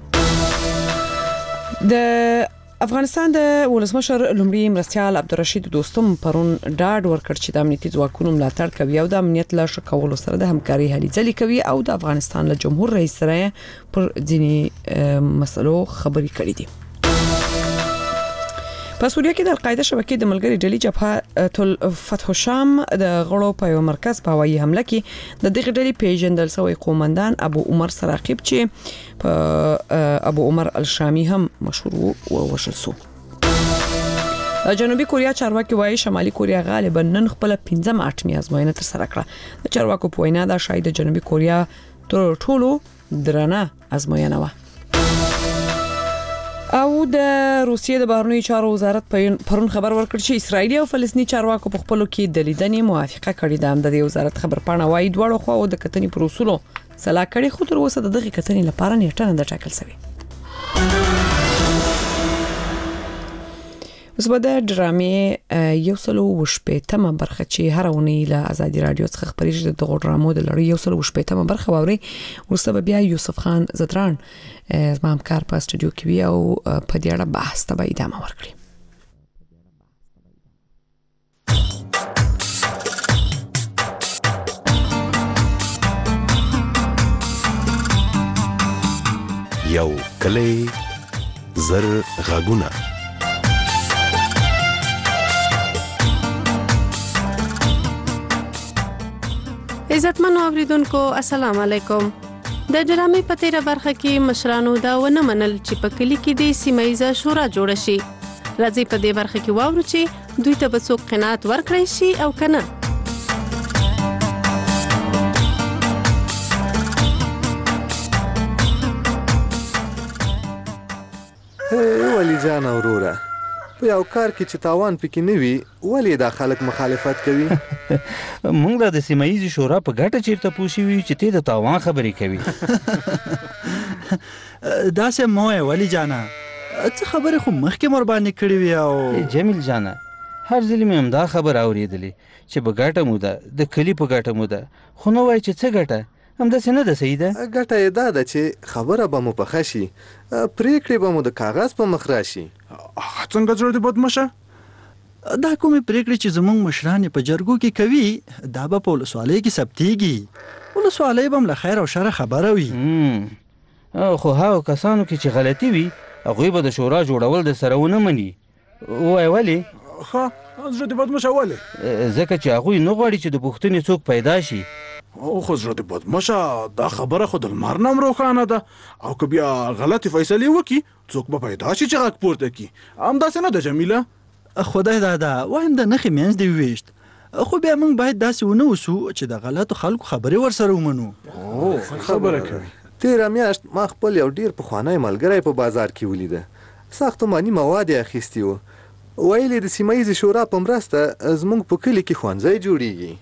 ورکړې. د افغانستان د ولسمشر لومړي مرستیال عبدالرشید دوستم پرون ډاډ ورکړ چې د امنیتي ځواکونو ملاتړ کوي او د امنیت لا ښه کولو سره د همکاري هلې ځلې کوي او د افغانستان له جمهور رئیس سره پر ځینې مسلو خبرې کړې دي. په سوریه کې د القاعده شبکې د ملګری ډلې جبهه تل فتح شام د غړو په یو مرکز په هوایي حمله کې د دغه ډلې پیژندل شوی قومندان ابو عمر سراقیب چې په ابو عمر الشامي هم مشهور و وشل سو. جنوبي کوریا چارواکي وایي شمالي کوریا غالبا نن خپل 15 اټومي ازموینه تر سره کړه. د چارواکو په وینا دا شاید د جنوبي کوریا تر ټولو درنه ازموینه و. او د روسیې د بهرنیو چارو وزارت پرون خبر ورکړ چې اسرایلی او فلسطینی چارواکو په خپلو کې د لیدنې موافقه کړې ده. د وزارت خبر پاڼه وایي دواړو خواو د کتنې پر اصولو سلا کړې خو تر اوسه دغه کتنې لپاره نیټه نه ده ټاکل شوې. اوس به د ډرامې یو سلو وشپېتمه برخه چې هر اونۍ له ازادي رادیو څخه خبرېږي د ډرامو د لړۍ یو سلو وشپېتمه برخه واوري. ورسته بیا یوسف خان زدران زما همکار په استودیو کې وی او په دې اړه بحث ته به ادامه ورکړي. یو کلی زر غاګونه. عزتمن اوریدونکو السلام علیکم. د ډرامې په تیره برخه کې مشرانو دا ونه منل چې په کلی کې د سیمایزه شورا جوړ شي. راځي په دې برخه کې واورو چې دوی ته به څوک قناعت ورکړي شي او کنه. ولی جان اورورا په یو کار کې چې تاوان پکې نه وي ولې دا خلک مخالفت کوي؟ موږ د سیمایي شورا په ګټه چیرته پوښي وي چې ته د تاوان خبرې کوي. دا سه موه ولی جانا څه خبره خو مخکې مر باندې کړې وي او جمیل جانا هر ځلې مې هم دا خبر اوریدلې چې په ګټه مو ده د کلی په ګټه مو ده خو نو وای چې څه ګټه هم د سینه د سیده ګټه یې دا ده چې خبره به مو پخه شي پریکړې به مو د کاغذ په مخ راشي. څنګه زړه دې بدمشه دا کومې پریکړې چې زمونږ مشران په جرګو کې کوي دا به په ولسوالۍ کې ثبتېږي. ولسوالۍ به هم له خیر او شر خبره وي. خو هغو کسانو کې چې غلطي وي هغوی به د شورا جوړول د سره ونه مني. وایي ولې؟ زړه دې بدمشه ولې؟ ځکه چې هغوی نه غواړي چې د پوښتنې څوک پیدا شي. خو زړه دې بدمشه دا خبره خو د لمر نه هم روښانه ده او که بیا غلطې فیصلې وکړي څوک به پیدا شي چې غږ پورته کړي. همداسې نه ده جمیله؟ خدای دادا وایم د نښې منځ دې وویشت خو بیا موږ باید داسې ونه اوسو چې د غلطو خلکو خبرې ورسره ومنو. خبره کوي. تېره میاشت ما خپل یو ډېر پخوانی ملګری په بازار کې ولیده. ساختماني مواد یې اخیستي وو. ویل د سیمه ییزې شورا په مرسته زموږ په کلي کې ښوونځی جوړیږي.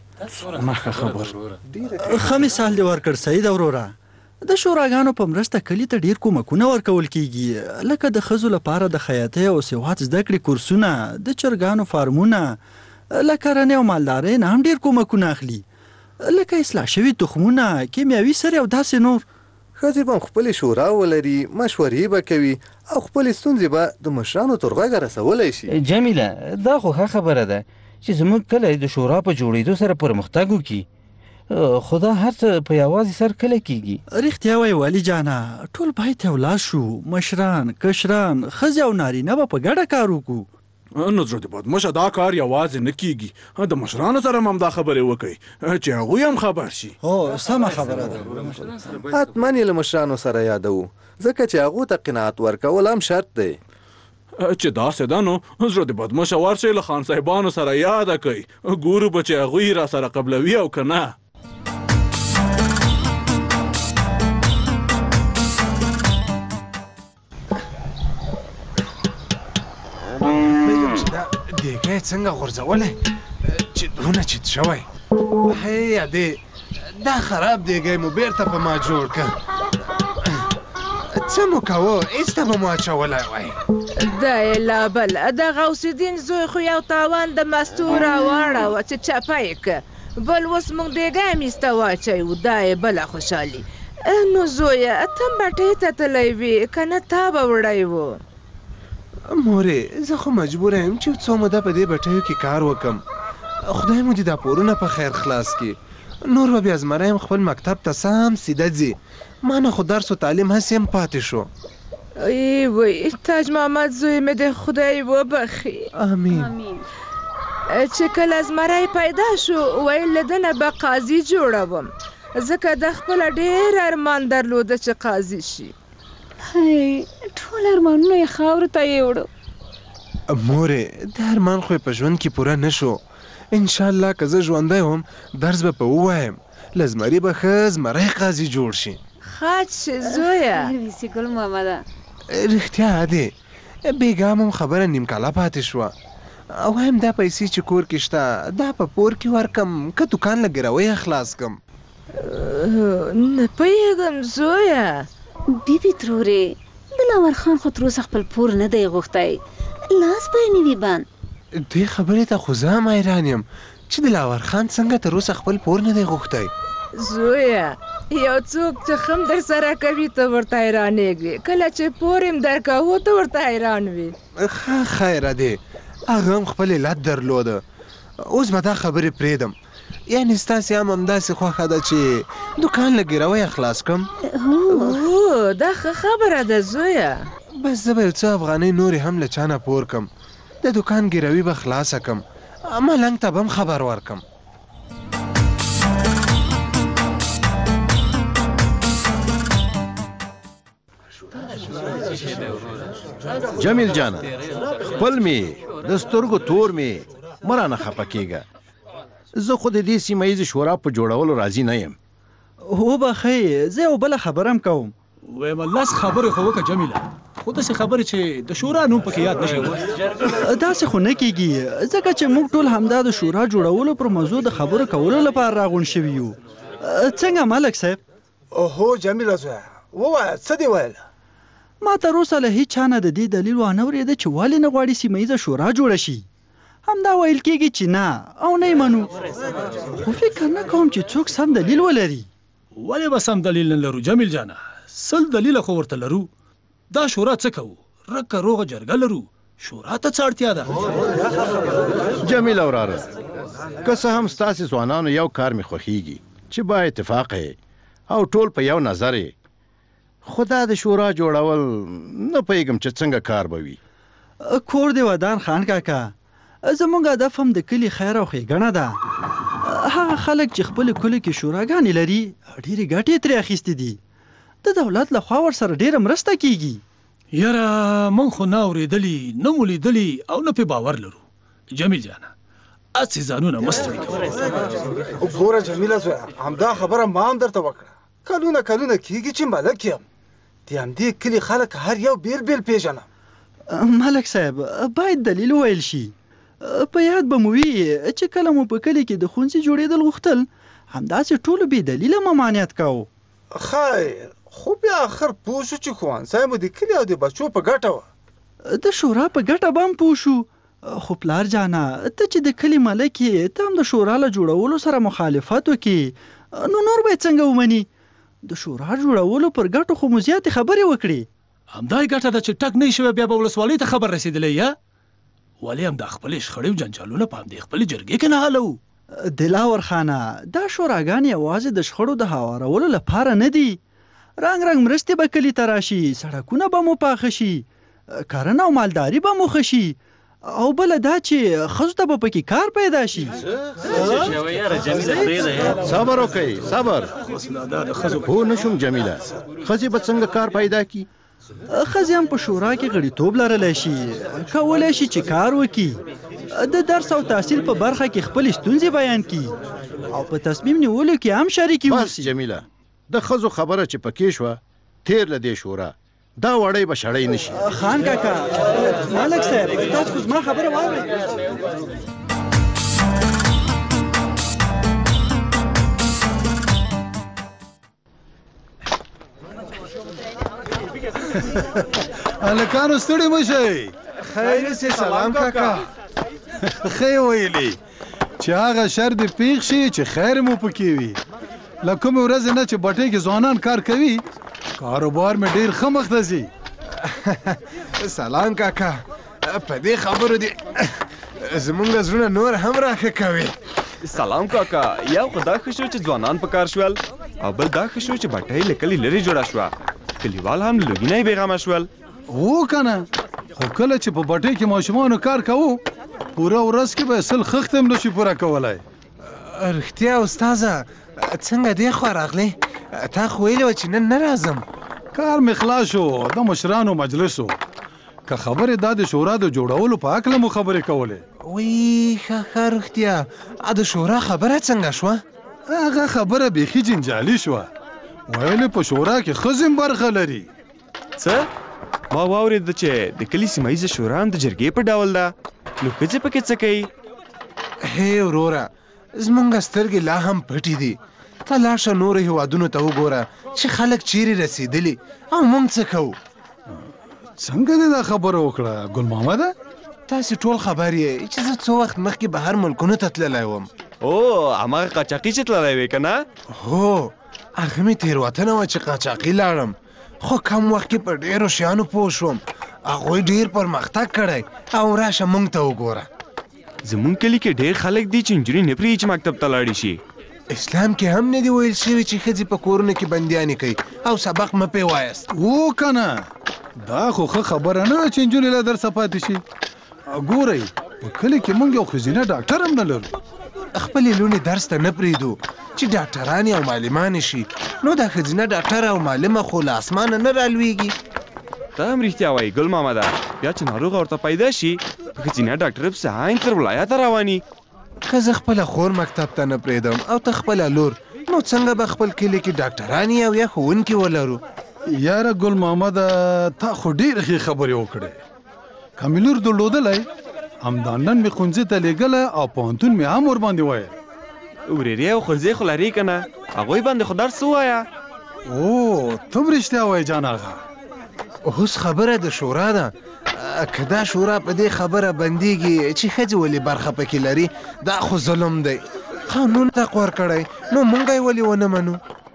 ښه مثال دې ورکړ سعید وروره. د شوراګانو په مرسته کلي ته ډیر کومکونه ورکول کیږي، لکه د ښځو لپاره د خیاطۍ او سواد زده کړې کورسونه، د چرګانو فارمونه، له کرنې او مالدارۍ نه هم ډیر کومکونه اخلي، لکه اصلاح شوي تخمونه، کیمیاوي سرې او داسې نور. ښځې به خپلې شورا ولري، مشورې به کوي او خپلې ستونزې به د مشرانو تر غوږه رسولی شي. جمیله، دا خو ښه خبره ده چې زموږ کلی د شورا په جوړېدو سره پرمختګ وکړي. خو دا هر څه په یوازې سر کله کیږي. رښتیا وایي والي جانه، ټول باید یو لاس شو، مشران، کشران، ښځې او نارینه به په ګډه کار وکړو. نو زړه دې بدمشه دا کار یوازې نه کیږي، د مشرانو سره هم دا خبرې وکړئ چې هغوی هم خبر شي. سمه خبره ده. حتما یې له مشرانو سره یادوو، ځکه چې هغو ته قناعت ورکول هم شرط دی. چې داسې ده نو زړه دې بدمشه ورشئ له خان صاحبانو سره یاده کوئ، ګورو به چې هغوی را سره قبلوي او که نه. دیګه یې څنګه غورځولی چې دونه چیت شوی؟ هی ادې، دا خراب دیګی مو بیرته په ما جوړ که. څه مو کوه، هېڅ ته به مو اچولی وای. دا یې لا بل د غوث الدین زوی خو یو تاوان د مستو راواړوه چې چپه یې که، بل اوس موږ دیګی هم ایسته واچوو. دا یې بله خوشحالي. نو زویه ته بټۍ ته تلی وې که نه تا به وړی و؟ مورې، زه خو مجبوره یم چې څو موده په دې بټیو کې کار وکم. خدای مو دې دا پورونه په خیر خلاص کړي. نور به بیا زمری یم خپل مکتب ته سم سیده ځي. ما نه خو درس و تعلیم هسې هم پاتې شو. ای وای، تاج محمد زوی مې د خدای وبخي. امین. چې کله زمری پیدا شو ویل له ده نه به قاضي جوړوم، ځکه د خپله ډېر ارمان درلوده چې قاضي شي. هی، ټول ارمانونه یې خاورو ته یوړو. مورې، دا ارمان خو په ژوند کې پوره نه شو. انشاءالله که زه ژوندی وم درس به په ووایم، له زمري به ښه زمری قاضي جوړ شي. خاط شي زویه. ویسي ګل محمده، رښتیا ادې، بېګا هم خبره نیم کاله پاتې شوه. وایم دا پیسې چې کور کې شته دا په پور کې ورکم که دوکان له ګروۍ خلاص کم. نه پوهېږم زویه. بیبي ترورې، دلاور خان خو تر اوسه خپل پور نه دی غوښتی، لاس به یې نه وي بند. دې خبرې ته خو زه هم حیران یم چې دلاور خان څنګه تر اوسه خپل پور نه دی غوښتی. زویه، یو څوک چې خم در سره کوي ته ورته حیرانېږي، کله چې پور یې درکوو ته ورته حیران وي. ښه خیره دی، هغه هم خپل علت درلوده. اوس به دا خبرې پرېږدم. یعنې ستاسې هم همداسې خوښه ده چې دوکان له ګروۍ خلاص کړم؟ هو، دا ښه خبره ده زویه. بس زه به یو څه افغانۍ نورې هم له چا نه پور کړم، د دوکان ګروي به خلاصه کړم، ملنګ ته به هم خبر ورکړم. جمیل جانا، خپل می د سترګو تور می مرانه خپه کېږه. زه خو د دې سیمه ییزې شورا په جوړولو راضي نه یم. وبخئ، زه یو بله خبره هم کوم. وایم لاس خبرې خو وکړه جمیله، خو داسې خبرې چې د شورا نوم پکې یاد نشي. داسې خو نه کېږي، ځکه چې موږ ټول همدا د شورا جوړولو پر موضوع د خبرو کولو لپاره راغونډ شوي یو. څنګه ملک صاحب؟ اوهو جمیله زویه، ووایه څه دې ویل؟ ما تر اوسه له هیڅ چا نه د دې دلیل وانه اورېده چې ولې نه غواړي سیمه ییزه شورا جوړه شي. همدا ویل کېږي چې نه او نه یې منو، خو فکر نه کوم چې څوک سم دلیل ولري. ولې به سم دلیل نه لرو جمیل جانه؟ 100 دلیله خو ورته لرو. دا شورا څه کوو؟ رکه روغه جرګه لرو، شورا ته څه اړتیا ده؟ جمیل وراره، که څه هم ستاسې ځوانانو یو کار مې خوښیږي چې با اتفاق یې او ټول په یو نظر یې، خو دا د شورا جوړول نه پوهېږم چې څنګه کار به وي. کور دې ودان خان کاکا، زموږ هدف هم د کلي خیر او ښېګڼه ده. هغه خلک چې خپلې کلي کې شوراګانې لري ډېرې ګټې ترې اخیستې دي، د دولت لخوا ورسره ډېره مرسته کیږي. یاره موږ خو نه اورېدلي، نه مو لیدلي او نه پې باور لرو. جمیل جانه، اڅې ځانونه مستړي کوي. ګوره جمیله زویه، همدا خبره ما هم درته وکړه. کلونه کېږي چې ملک یم. د همدې کلي خلک هر یو بیل بیل پیژنم. ملک صاحب باید دلیل وویل شي. په یاد به مو وي چې کله مو په کلي کې د ښوونځي جوړېدل غوښتل، همداسې ټولو بې دلیله ممانعت کوو. خیر، خو بیا آخر پوه شو چې ښوونځی مو د کلي او د بچو په ګټه وه. د شورا په ګټه به هم پوه شو، خو پلار جانه ته چې د کلي ملک یې، ته هم د شورا له جوړولو سره مخالفت وکړي، نو نور به یې څنګه ومني؟ د شورا جوړولو پر ګټو خو مو زیاتې خبرې وکړي. همدا یې ګټه ده چې ټک نه شوی بیا به ولسوالۍ ته خبر رسېدلی یا ولې همدا خپلې شخړې او جنجالونه په همدې خپلې جرګې کې نه حلوو. دلاور خانه، دا شوراګانې یوازې د شخړو د هوارولو لپاره نه دي. رنګ رنګ مرستې به کلي ته راشي، سړکونه به مو پاخه شي، کرنه او مالداري به مو ښه شي، او بله دا چې ښځو ته به پکې کار پیدا شي. صبر وکئ، صبر. پوه نه شوم جمیله، ښځې به څنګه کار پیدا کړي؟ ښځې هم په شورا کې غړیتوب لرلی شي، کولی شي چې کار وکړي، د درس او تحصیل په برخه کې خپلې ستونزې بیان کړي، او په تصمیم نیولو کې هم شریکې بس اوسي. جمیله، د ښځو خبره چې پکې شوه، تیر له دې شورا دا وړی به شړی نه شي. خان کاکا، ملک صاحب، تاسو خو زما خبره واورئ. هلکانو ستړي مه شئ. خیر سي، سلام کاکا. ښه یې ویلي چې هغه شر دې پېښ شي چې خیر مو پکې وي. له کومې ورځې نه چې بټۍ کې ځوانان کار کوي، کاروبار مې ډېر ښه مخ ته ځي. سلام کاکا، په دې خبرو دې زمونږ زړونه نور هم راښه کوي. سلام کاکا، یو خو دا ښه شو چې ځوانان په کار شول، او بل دا ښه شو چې بټۍ له کلي لرې جوړه شوه، کلیوال هم له لوګي نه یې بېغمه شول. هو که نه، خو کله چې په بټۍ کې ماشومانو کار کوو، پوره ورځ کې به 100 خښت هم نشي پوره کولی. رښتیا استاذه، څنګه دې خوا راغلی؟ تا خو ویلي وه چې نن نه راځم. کار مې خلاص شو، د مشرانو مجلس و. که خبرې دا د شورا د جوړولو په هکله مو خبرې کولې. وی ښه رښتیا، د شورا خبره څنګه شوه؟ هغه خبره بیخي جنجالي شوه. ویلې په شورا کې ښځې هم برخه لري. څه؟ ما واورېده چې د کلي سیمه ییزه شورا هم د جرګې په ډول ده، نو ښځې پکې څه کوي؟ هی وروره، زمونږ سترګې لا هم پټې دي. ته لاړ شه نورو هېوادونو ته وګوره چې خلک چیرې رسېدلي او موږ څه کوو. څنګه دې دا خبره وکړه ګل محمده؟ تاسې ټول خبر یې چې زه څو وخت مخکې بهر ملکونو ته تللی وم. او هماغه قاچاقي چې تللی وې که نه؟ هو، هغه مې تېروتنه وه چې قاچاقي لاړم، خو کم وخت کې په ډېرو شیانو پوه شوم. هغوی ډېر پرمختګ کړی، او راشه موږ ته وګوره. زمونږ کلي کې ډېر خلک دي چې نجونې نه پرېږدي چې مکتب ته لاړې شي. اسلام کې هم نه دی ویل شوي چې ښځې په کورونو کې بندیانې کوي او سبق مه پې وایاست. و که نه، دا خو ښه خبره نه ده چې نجونې له درسه پاتې شي. ګورئ، په کلي کې موږ یو ښځینه ډاکټر هم نه لرو. خپلې لوڼې درس ته نه پرېږدو چې ډاکټرانې او معلمانې شي، نو دا ښځینه ډاکټر او معلمه خو له اسمانه نه رالویږي. ته هم رښتیا وایي ګل محمده، بیا چې ناروغه ورته پیدا شي، په ښځینه ډاکټر پسې عین تر ولایته رواني. که زه خپله خور مکتب ته نه پرېږدم او ته خپله لور، نو څنګه به خپل کلي کې ډاکټرانې او یا ښوونکي ولرو؟ یاره ګل محمده، تا خو ډېرې ښې خبرې وکړې. که مې لور درلودلی، همدا نن مې ښوونځي ته لېږله او پوهنتون مې هم ورباندې ویل. ورېرې او ښځې خو لرې که نه؟ هغوی باندې خو درس ووایه. او ته هم رښتیا وایې جان آغا. اوس خبره د شورا ده. که دا شورا په دې خبره بندېږي چې ښځې ولې برخه پکې لري، دا خو ظلم دی. قانون تقوار کړی، نو موږ یې ولې ونه منو؟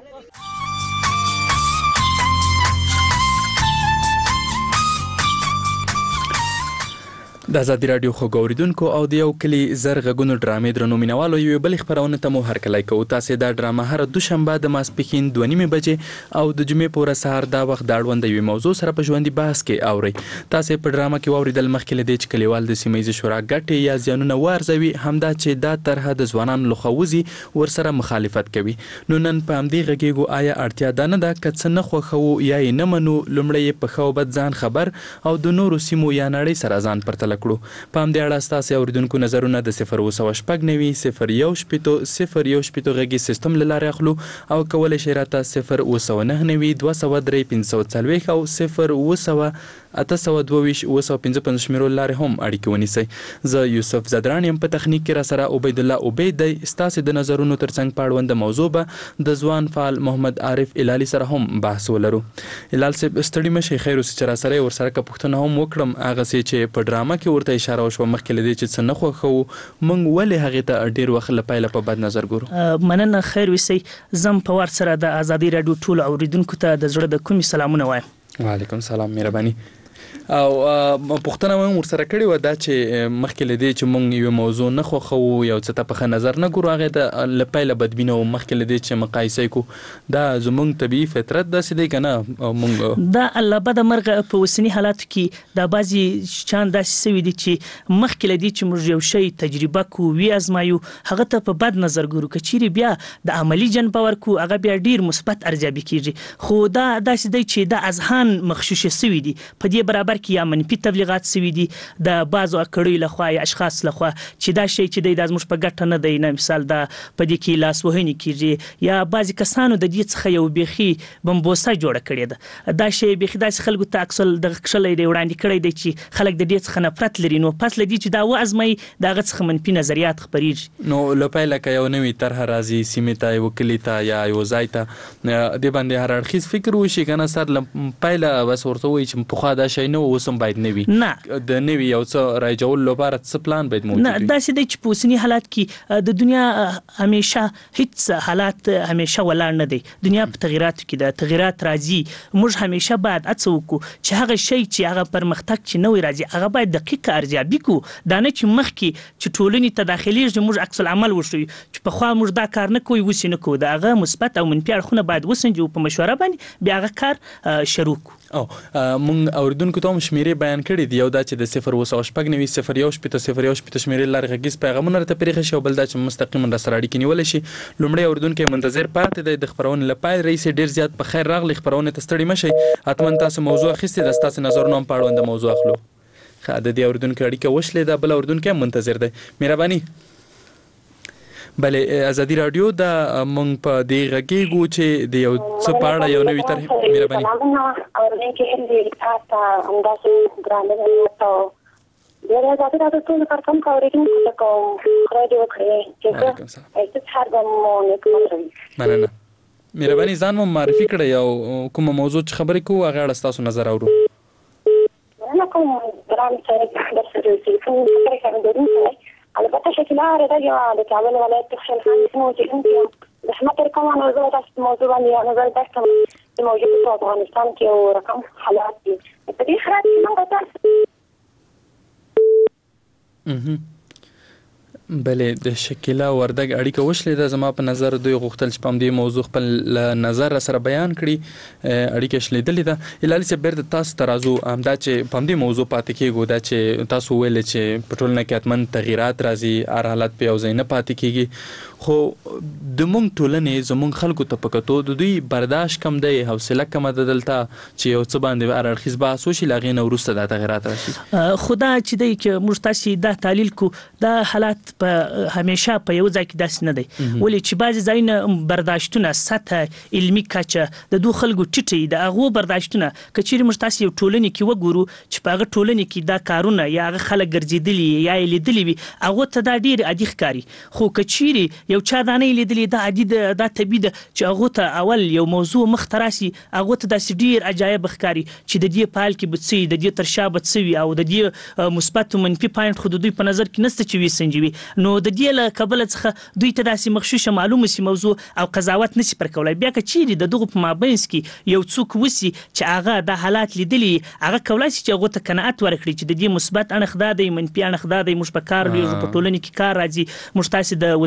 د ازادي راډیو خوږ اوریدونکو او د یو کلي زر غږونو ډرامې درنو مینوالو یوې بلې خپرونې ته مو هرکلی کوو. تاسې دا ډرامه هره دوشنبه د ماسپښین 2:30 بجې او د جمعې په ورځ سهار دا وخت د اړونده یوې موضوع سره په ژوندي بحث کې اورئ. تاسې په ډرامه کې واورېدل مخکې له دې چې کلیوال د سیمه ییزې شورا ګټې یا زیانونه وارزوي، همدا چې دا طرحه د ځوانانو لخوا وځي ورسره مخالفت کوي. نو نن په همدې غږیږو آیا اړتیا دا نه ده که څه نه خوښوو یا یې نه منو، لومړی یې په ښه او بد ځان خبر او د نورو سیمو یا نړۍ سره ځان پرتله کړو. په همدې اړه ستاسو اوریدونکو نظرونه د 090901501 غږی سیستم له لارې اخلو او کولای شئ راته 0909203 او 0802822 شمیرو لارې هم اړیکې ونیسئ. زه یوسف زدران یم، په تخنیک کې را سره عبید الله عبید دی. ستاسو د نظرونو ترڅنګ پاړوند موضوع به د ځوان فعال محمد عارف الهالي سره هم بحث ولرو. الهال صاحب ستړي مشي، خیر اوس چې را سره ورسره که پوښتنه هم وکړم هغه څه چې په ډرامه کې ورته اشاره وشوه مخکې له دې چې څه نه خوښو موږ ولې هغې ته ډېر وخت له پیله په بد نظر ګورو. مننه خیر وسئ. زم په وار سره د ازادي راډیو ټولو اوریدونکو ته د زړه د کومې سلامونه وایم. وعلیکم سلام، مهرباني. او پوښتنه مې ورسره کړې وه دا چې مخکې له دې چې موږ یو موضوع نه خوښوو یو څه ته په ښه نظر نه ګورو هغې ته له پیله بدبینه وو، مخکې له دې چې مقایسه یې کړو. دا زموږ طبیعي فطرت داسې دی که نه؟ دا الله بده مرغه په اوسني حالاتو کې دا بعضې شیان داسې سوي دي چې مخکې له دې چې موږ یو شی تجربه کړو وازمایو هغه ته په بد نظر ګورو. که چیرې بیا د عملي جنبه ورکړو هغه بیا ډېر مثبت ارزیابي کېږي. خو دا داسې دی چې دا اذهان مغشوشه سوي دي، په دې برابر کې یا منفي تبلیغات سوي دي د بعضو کړیو لخوا یا اشخاص لخوا چې دا شی چې دی دا زموږ په ګټه نه دی، نه مثال دا په دې کې لاسوهنې کېږي یا بعضې کسانو د دې څخه یو بیخي بمبوسه جوړه کړې ده. دا شی بیخي داسې خلکو ته اکسل دغه کښلی دی وړاندې کړی دی چې خلک د دې څخه نفرت لري. نو پس له دې چې دا وازمایي د هغه څخه منفي نظریات خپرېږي. نو له پیله که یو نوي طرحه راځي سیمې ته یو کلي ته یا یو ځای ته دې باندې هر اړخیز فکر وشي که نه سر له پیله بس ورته وایي چې پخوا دا شی نه و اوس هم باید نه وي، نه د نوي یو څه رایجولو لپاره څه پلان باید موجود وي؟ نه داسې دی چې په اوسني حالات کې د دنیا همیشه هیڅ حالات همیشه ولاړ نه دی. دنیا په تغیراتو کې ده، تغیرات راځي. موږ همیشه باید هڅه وکړو چې هغه شی چې هغه پرمختګ چې نوی راځي هغه باید دقیقه ارزیابي کړو. دا نه چې مخکې چې ټولنې ته داخلېږي موږ عکس العمل وښیو چې پخوا موږ دا کار نه کوو اوس یې نه کوو. د هغه مثبت او منفي اړخونه باید وسنجو، په مشوره باندې بیا هغه کار شروع کړو. او موږ اوریدونکو ته هم شمیرې بیان کړي دي، یو دا چې د 090901501 شمیرې لارې غږیز پیغامونه راته پرېښه شي او بل دا چې مستقیما راسره اړیکې نیولی شي. لومړی اوریدونکی منتظر پاتې دی د خپرونې له پیل رئیس ډېر زیات په خیر راغلی. خپرونې ته ستړي مه شئ، حتما تاسو موضوع اخیستې ده، ستاسو نظرونه هم په اړونده موضوع اخلو. ښه د دې اوریدونکي اړیکه وشلې ده، بل اوریدونکی هم منتظر دی. مهرباني. بله ازادي راډیو دا مونږ په دې غږیږو چې د یو څه په اړه یو نوي طرح. مهرباني. مننه. مهرباني ځان مو معرفي کړئ او کومه موضوع چې خبرې کوو هغه اړه ستاسو نظر اورو. البته شکل‌ها را دیگه به کابل ولایت تخشل خانی سموجی انتیم زحمت رقم و نظر دست موضوع و نظر دست موجود تو افغانستان که و رقم حالات دی بدی خرابی من قطع. بله د شکیلا وردګ اړیکه وشلې ده. زما په نظر دوی غوښتل چې په همدې موضوع خپل نظر سره بیان کړي. اړیکه شلېدلې ده. الهالي صاحب بیرته تاسو ته راځو، همدا چې په همدې موضوع پاتې کېږو، دا چې تاسو وویلې چې په ټولنه کې حتما تغیرات راځي، هر حالت په یو ځای نه پاتې کېږي. خو د مونږ ټولنې زمونږ خلکو ته په کتو د دوی برداشت کم دی، حوصله کمه ده دلته چې یو څه باندې هر اړخیز بحث وشي، له هغې نه وروسته دا تغیرات راشي. خو دا چې دی چې موږ تاسې دا تحلیل کړو دا حالات په همیشه په یو ځای کې داسې نه دی. ولې چې بعضې ځایونه برداشتونه سطح علمي کچه د دوه خلکو ټیټه د هغو برداشتونه که چیرې موږ تاسې یو ټولنې کې وګورو چې په هغه ټولنې کې دا کارونه یا هغه خلک ګرځېدلي یا یې لیدلي وي هغو ته دا ډېر عادي ښکاري. خو که چیرې یو چا دا نه یې لیدلي دا عادي ده، دا طبیعي ده چې هغو ته اول یو موضوع مخ ته راسي هغو ته داسې ډېر عجایب ښکاري چې د دې په حال کې به څه وي، د دې تر شا به څه وي او د دې مثبت او منفي پاینټ خو د دوی په نظر کې نشته چې وسنجوي. نو د دې له کبله څخه دوی ته داسې مغشوشه معلومه سي موضوع او قضاوت نشي پر کولای. بیا که چیرې د دغو په مابینځ کې یو څوک وسي چې هغه دا حالات لیدلي هغه کولای شي چې هغو ته قناعت ورکړي چې د دې مثبت اړخ دا دی، منفي اړخ دا دی، موږ په کار لرو، په ټولنې کې کار راځي، موږ تاسې د وزګارۍ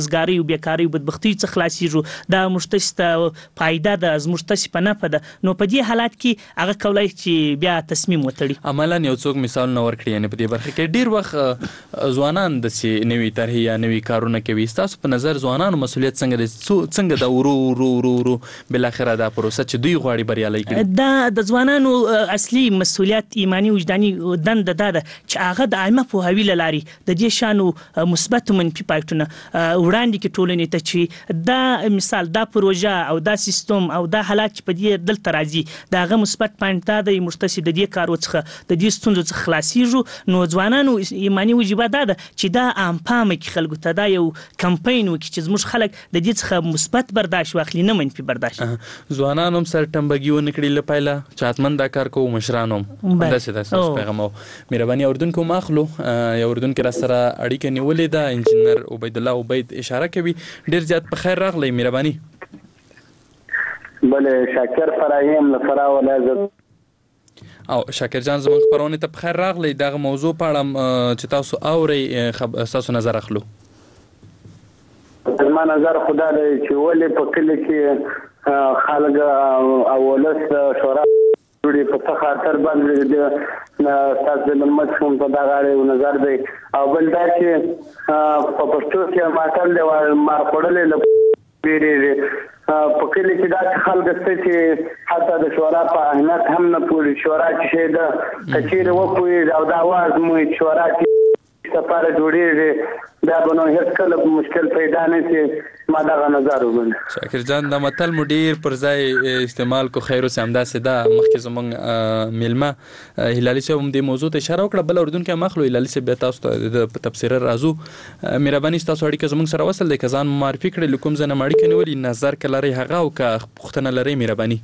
بیکاری او بدبختی څخه خلاصيږو دا مشتس ته فائدہ ده مشتس په نفع ده نو په دې حالات کې هغه کولای چې بیا تصمیم وتړي عملاً یو څوک مثال نو ورکړي یعنی په دې برخه کې ډیر وخت ځوانان د نوې طرحې یا نوې کارونه کوي تاسو په نظر ځوانانو مسولیت څنګه د ورو بل اخره دا پروسه چې دوی غواړي بریالي کړي دا د ځوانانو اصلي مسولیت ایمانی وجداني دنده ده چې هغه د عامه پوهاوي لاري د دې شانو مثبت منفي پایټونه وړاندې کې ټولنې ته چې دا مثال دا پروژه او دا سیستم او دا حالات چې په دې دلته راځي دا هغه مثبت پاینټ ده د مشتسي د دې کارو څخه د دې ستونزو څخه خلاصيږي نو ځوانانو ایمانی وجیبه ده چې دا عام پام کې خلکو ته دا یو کمپاین وکړي چې زموږ خلک د دې څخه مثبت برداشت واخلي نه منفي برداشت ځوانانو هم سر ټمبګي ونکړي لپاره چاتمن دا کار کوو مشرانو داسې پیغام او مهرباني اردوونکو ماخلو یا اردوونکو را سره اړیکه نیولې ده انجینر عبید الله عبید اشاره کوي ډیر زیات په خیر راغلی مهرباني بله شاکر فرایم لفرا ولازم او شاکر جان زموږ خبرونه ته په خیر راغلی دغه موضوع په اړه چې تاسو اوري تاسو نظر اخلو زما نظر خدا دی چې ولې په کلی کې خلک او ولس شورا جوړي په خاطر باندې د تاسو د مشهم په دغه نظر دی او بل دا چې په پښتو کې ماټل دی مار خړلې لپاره په کلی کې دا خلک چې حتی د شورا په اهمیت هم نه پوهیږي شورا چې شی ده کچېره وکوي او دا आवाज مو شورا کې سفاره جوړیږي دا بنو هیڅ کله مشکل پیدا نه شي ما دا نظر وګڼم شاکر جان دا متل مدیر پر ځای استعمال کو خیر او سمداسه دا مخکې زمونږ ملما هلالي صاحب هم دې موضوع ته اشاره وکړه بل اردوونکو مخلو هلالي صاحب تاسو ته د تفسیر راځو مهرباني تاسو اړیکه زمونږ سره وصل د کزان معرفي کړي لکم زنه اړیکه نیولې نظر کلري هغه او که پښتنه لري مهرباني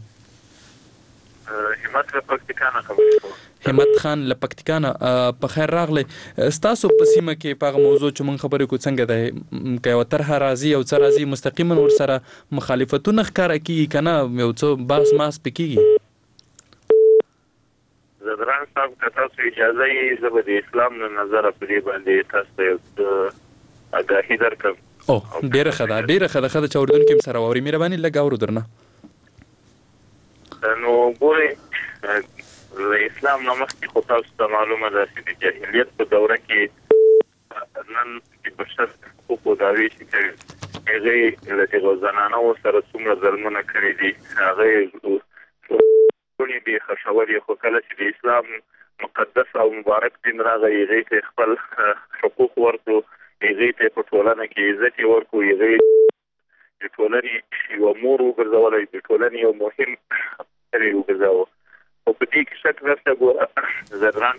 همت لپکتیکانه خبرې همت خان لپکتیکانه په خیر راغلی تاسو په سیمه کې په موضوع چې مونږ خبرې کو څنګه ده که یو طرح راځي او څه راځي مستقیما ورسره مخالفتونه ښکاره کیږي کنه یو څه بحث ماس پکېږي زدران صاحب که تاسو اجازه یې زه به د اسلام له نظره په دې باندې تاسو ته یو آګاهي درکړم ډېره ښه ده چې اردوونکي هم سره واوري مهرباني لږ اورو درنه نو ګورئ د اسلام نه مخکې خو تاسو ته معلومه ده چې د جاهلیت په دوره کې نن د بشر حقوقو دعوې چې کوي هغې له دغو زنانو سره څومره ظلمونه کړي دي هغې ټولې بې خښولې خو کله چې د اسلام مقدس او مبارک دین راغی هغې ته خپل حقوق ورکړو هغې ته په ټولنه کې عزت یې ورکړو هغې د ټولنې یوه مور وګرځولی د ټولنې یو مهم سری وګرځاوه او په دې کې شک نشته ګوره زران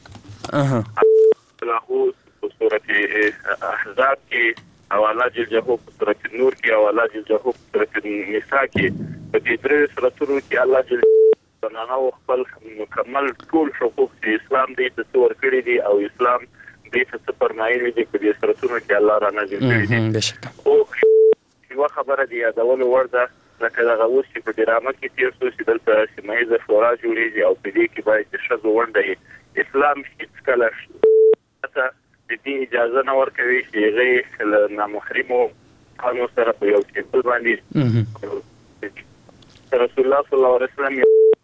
صاحب لاهو په صورت احزاب کې او الله جل جلاله په صورت نور کې او الله جل جلاله په صورت نساء کې په دې درې صورتونو کې الله جل جلاله خپل مکمل ټول حقوق چې اسلام دې ته ورکړي دي او اسلام دې ته فرمایي دي په دې صورتونو کې الله را نازل کړي دي بشک او یو خبره دی یادول ورده لکه دغه اوس چې په ډرامه کې تیر شو چې دلته سیمه ییزه شورا جوړېږي او په دې کې باید د ښځو ونډه اسلام هېڅکله ته د دې اجازه نه ورکوي چې هغې له نامحرمو خانو سره په یو ټیبل باندې رسول الله صلی الله علیه وسلم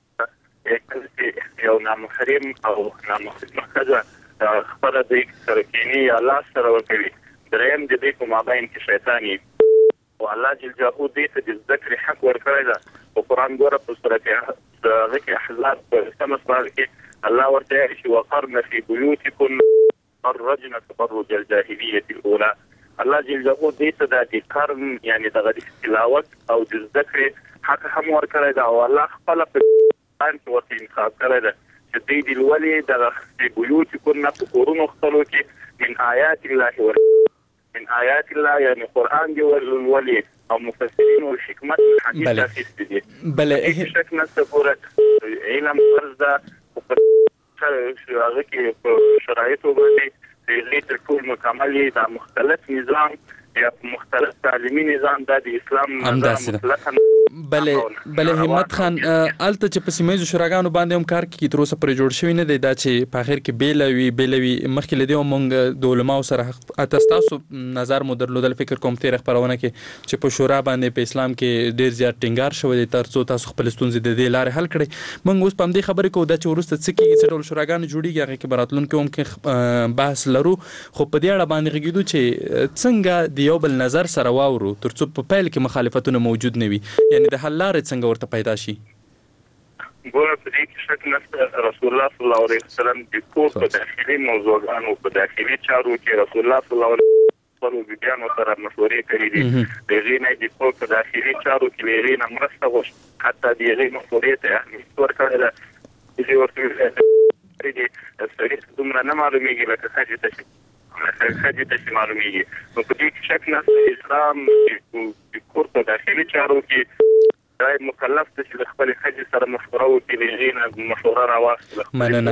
یو نامحرم او نامحرمه ښځه خپله دوی سره کیني یا لاس سره ورکوي دریم د دوی په مابین کې شیطان وي او الله جل جلاله دې ته د زده کړې حق ورکړی ده په قرآن ګوره په سورت هغه کې احزاب په 8 سپاره کې الله ورته وایي چې وقرن فی بیوتکن تبرجن تبرج الجاهلیة الاولى الله جل جلاله دې ته د قرن یعنی دغه تلاوت او د زده کړې حق هم ورکړی ده او الله خپله په قرآن کې ورته انتخاب کړی ده چې دوی د لولې دغه بیوتکن په کورونو خپلو کې من آیات الله من آیات الله یعنی قرآن دی ولولي او مفسرین او حکمت حدیث اخیستی دي بله شک نشته ګوره علم فرض ده هغه کې په شرایطو باندې هغې تر ټول مکمل دا مختلف نظام یا مختلف تعلیمي نظام دا د اسلام نظام مطلقا بله همت خان الته چې په سیمایي شوراګانو باندې هم کار کوي تر اوسه پرې جوړ شوی نه دی دا چې په اخر کې بیلوي مخکې لدی مونږ د علماو سره اتستاسو نظر مو درلودل فکر کوم تیر خبرونه کې چې په شورا باندې په اسلام کې ډیر زیات ټینګار شوی دی ترڅو تاسو خپل ستونزې د دې لارې حل کړئ مونږ اوس په دې خبرې کوو دا چې ورسته څه کېږي چې ډول شوراګانو جوړیږي هغه کې براتلونکو هم کې بحث لرو خو په دې اړه باندې غږیدو چې څنګه د یو بل نظر سره واورو ترڅو په پیل کې مخالفتونه موجود نه وي یعنی د حل لارې څنګه ورته پیدا شي ګوره په دې کې شک نشته رسول الله صلی الله علیه وسلم د کور په داخلي موضوعاتو په داخلي چارو کې رسول الله صلی الله علیه وسلم بیان سره مشورې کړې دي د غینې د کور په داخلي چارو کې لري نه مرسته غوښتل حتی د غینې مشورې ته اهمیت ورکړل چې ورته دي ستاسو دومره نه معلومیږي لکه څنګه چې معلومیږي نو په دې کې شک نشته اسلام د کور په داخلي چارو کې دای مکلف ته چې خپل خځې سره مشوره وکړي لږه مشوره راوړي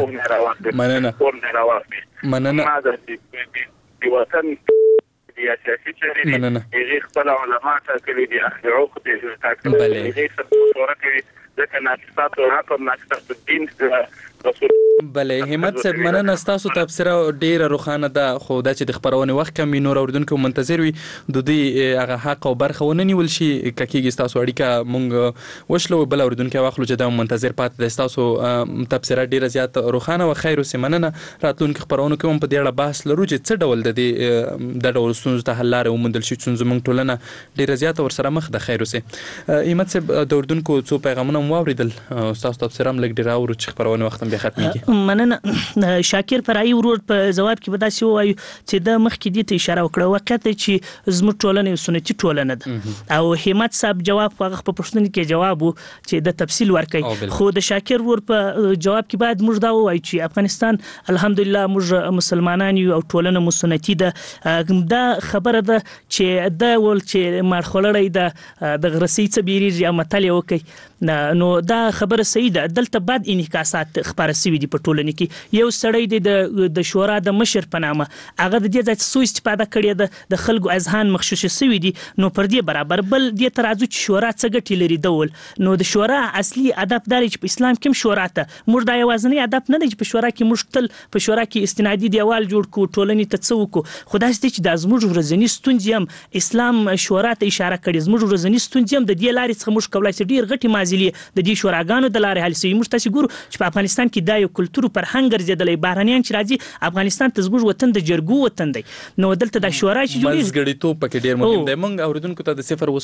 مننه د وطن د سیاسي چارې هغه خپل علما ټاکلي دي اهل عقد ټاکلي دي هغه سره مشوره کوي ځکه ناقصات او حق ناقصات الدين رسول بله همت صاحب مننه تاسو تفسیر ډیره روخانه ده خو دا چې د خبرونه وخت کم نور اوردونکو منتظر وي د دې هغه حق او برخه ونیول شي ککیږي تاسو اړیکه مونږ وشلو بل اوردونکو واخلو چې دا منتظر پات د تاسو تفسیر ډیره زیات روخانه او خیر اوسه مننه راتلونکو خبرونه کوم په دې اړه بحث لرو چې څه ډول د ډول ستونزو ته حل لارې ومندل شي چې مونږ ټولنه ډیره زیات ورسره مخ د خیر اوسه همت صاحب د اوردونکو څو پیغامونه واوریدل تاسو تفسیر هم لګ ډیره اورو چې خبرونه وخت به ختميږي مننه شاکر فرای ورور په جواب کې بداسي وایي چې د مخکې دې ته اشاره وکړه واقعیت چې زموږ ټولنه یو سنتي ټولنه ده او همت صاحب جواب هغه په پښتون کې جواب چې د تفصیل ورکړي خو د شاکر ورور په جواب کې بعد موږ دا وایي چې افغانستان الحمدلله موږ مسلمانان یو او ټولنه مو سنتي ده دا خبره ده چې دا ول چې مارخولړی د غرسي څبيري یا متل وکي نو دا خبره صحیح ده دلته بعد انعکاسات خبره سوي دي په ټولنه کې یو سړی د شورا د مشر په نامه هغه د دې ځای سوء استفاده کړې د خلکو اذهان مخشوش سوي دي نو پر دې برابر بل دې ترازو چې شورا څه ګټي لري دول نو د شورا اصلي ادب داري چې په اسلام کې شورا ته موږ د یوازنی ادب نه دی چې په شورا کې موږ تل په شورا کې استنادي دیوال جوړ کو ټولنې ته څه وکړو خدای دې چې د زموږ ورځنی ستونزې هم اسلام شورا ته اشاره کړي زموږ ورځنی ستونزې هم د دې لارې څخه موږ کولای شو ډیر غټي مازیلي د دې شوراګانو د لارې حل شي موږ تاسو ګورو چې په افغانستان کې دا یو کلتور فرهنګ ګرځیدلې بهرانيان چې راځي افغانستان ته زموږ وطن د جرګو وطن دی نو دلته د شورا چې جوړیږي مزګړیتوب پکې ډیر مهم دی موږ اوریدونکو ته د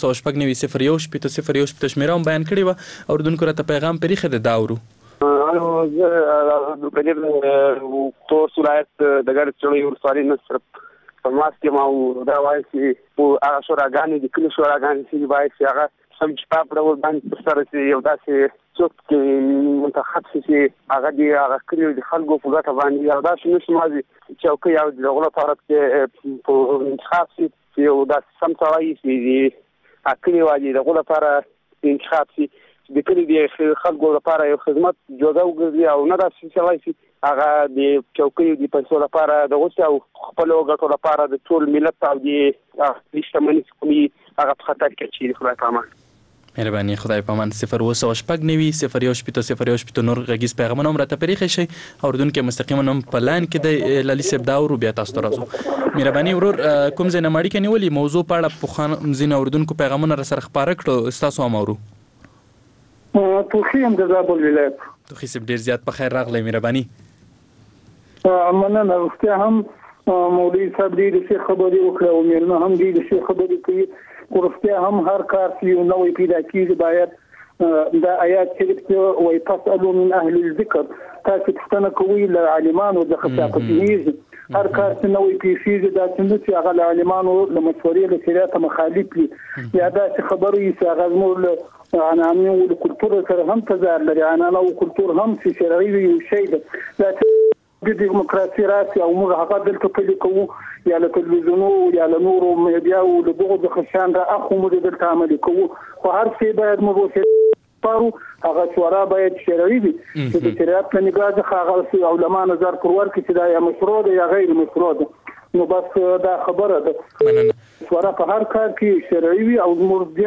0 شمیره هم بیان کړی و اوریدونکو راته پیغام پریخه ده داورو په دې تور ولایت د ګډ چړې ورساري نصر په ماس کې ما دا وایي چې هغه شوراګانې د کلی شوراګانې چې وایي چې هغه سم چې په ډول باندې سره چې یو داسې څوک چې منتخب شي هغه دی هغه کلی د خلکو په ګټه باندې یو داسې نشمازي چې یو د غلط طرف کې په انتخاب شي یو داسې سم توایي چې اکلی واجی د غلط طرف انتخاب شي د کلی د خلکو لپاره یو خدمت جوړه وګرځي او نه داسې چې شي هغه د چوکۍ د پیسو لپاره د غوښتنې او خپل ګټو لپاره د ټول ملت او د شتمنۍ کومي هغه په خطر کې چې خدای پامان مهرباني خدای پامان 0 نور غږیز پیغامونه هم راته پریخي شي اوردونکو مستقیما هم په لاین کې د لالي صاحب دا ورو بیا تاسو راځو مهرباني ورور کوم ځای نه ماړی کې نیولې موضوع په اړه په خان زین اوردونکو پیغامونه را سره خبره کړو تاسو هم اورو توخیم د زابل ولایت توخی سب ډیر زیات په خیر راغلی مهرباني مننه واستیا هم مولوی صاحب دې څه خبرې وکړه او مېرمن هم دې څه خبرې کوي ورستیا هم هر کار چې نوې پیدا کیږي باید دا آیات چې وي تسالو من اهل الذکر تاسو پوښتنه کوئ له عالمانو د خصاصتیږي هر کار چې نوې پیښیږي دا چې هغه عالمانو د مشورې له شریعت مخالف دي یا دا خبرې چې هغه موږ عنعنه او کلتور سره هم تضاد لري عنعنه او کلتور هم چې شرعي وي شی ده د دیموکراسي راسي او موږ هغه دلته پلي کوو یا له تلویزیونو یا له نورو میډیا او له دغه د خشان را اخو موږ دلته عمل کوو خو هر څه باید موږ پارو هغه شورا باید شرعي وي چې د شریعت په نگاه څخه هغه علما نظر پر ورکړي چې دا یا مشروع ده یا غیر مشروع ده نو بس دا خبره ده شورا په هر کار کې شرعي وي او موږ دین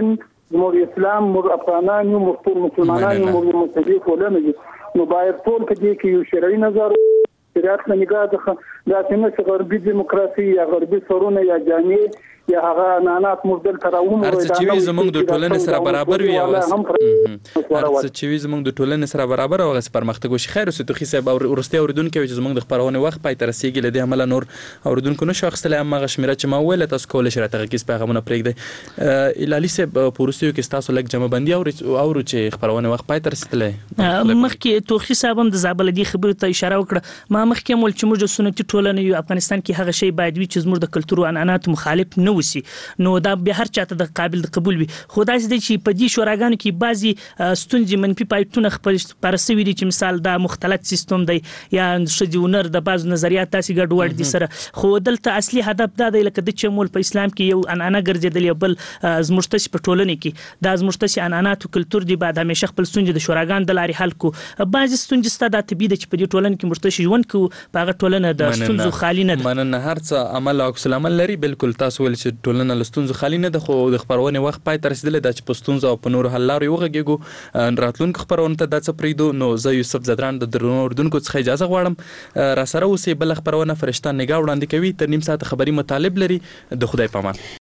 موږ اسلام موږ افغانان یو موږ ټول مسلمانان یو موږ مسلمان ټولنه یو نو باید ټول په دې کې یو شرعي نظر شریعت نه نگاه ځخه دا څنګه غربي دیموکراسي یا غربي سرونه یا جامع یا هغه انانات مردل تراوم هر څه چې زموږ د ټولنې سره برابر وي هر څه چې زموږ د ټولنې سره برابر او غس پرمختګ وشي خیر اوسه توخي صاحب او ورستي اوریدونکو چې زموږ د خبرونه وخت پای تر رسیدي لدی عمل نور اوریدونکو نو شخص له هغه شمیره چې ما ویل تاسو کول شي راته کیس پیغامونه پرېږدي الالي صاحب پورستیو کې تاسو لک جمع بندي او چې خبرونه وخت پای تر رسیدلې مخکې توخي صاحب هم د زابل دی خبرو ته اشاره وکړه ما مخکې مول چې موږ سنتي ټولنه یو افغانستان کې هغه شی باید وي چې زموږ د کلتور او عنعنات مخالف نه وسی نو دا به هر چاته د قابل قبول وي خو دا چې په دې شوراګانو کې بعضي ستونزې منفي پایټونه خپل پرسوي دي چې مثال دا مختلط سیستم دی یا شجونر د بعض نظریات تاسو ګډوډ دي سره خو دلته اصلي هدف دا دی لکه د چمول په اسلام کې یو عنعنه ګرځیدل بل زموږ په ټولنه کې دا زموږ عنعنات او کلتور دی بعد همیشه خپل ستونزې د شوراګان د لارې حل کو بعضي ستونزې ستاسو د طبيعت چې په دې ټولنه کې مرتشي ژوند کو په هغه ټولنه د ستونزو خالی نه ده مننه هر څه عمل او عکس العمل لري بالکل تاسو ول چې ټولنه لستونزو خالی نه ده خو د خبرونه وخت پای تر رسیدل د پښتونزو او په نور حل لاري وغږیږو راتلونکو خبرونه ته د څه پریدو نو زه یوسف زدران د درنو اردوونکو څخه اجازه غواړم را سره اوسې بل خبرونه فرشتہ نگاه وړاندې کوي تر نیم ساعت خبري مطالب لري د خدای پامان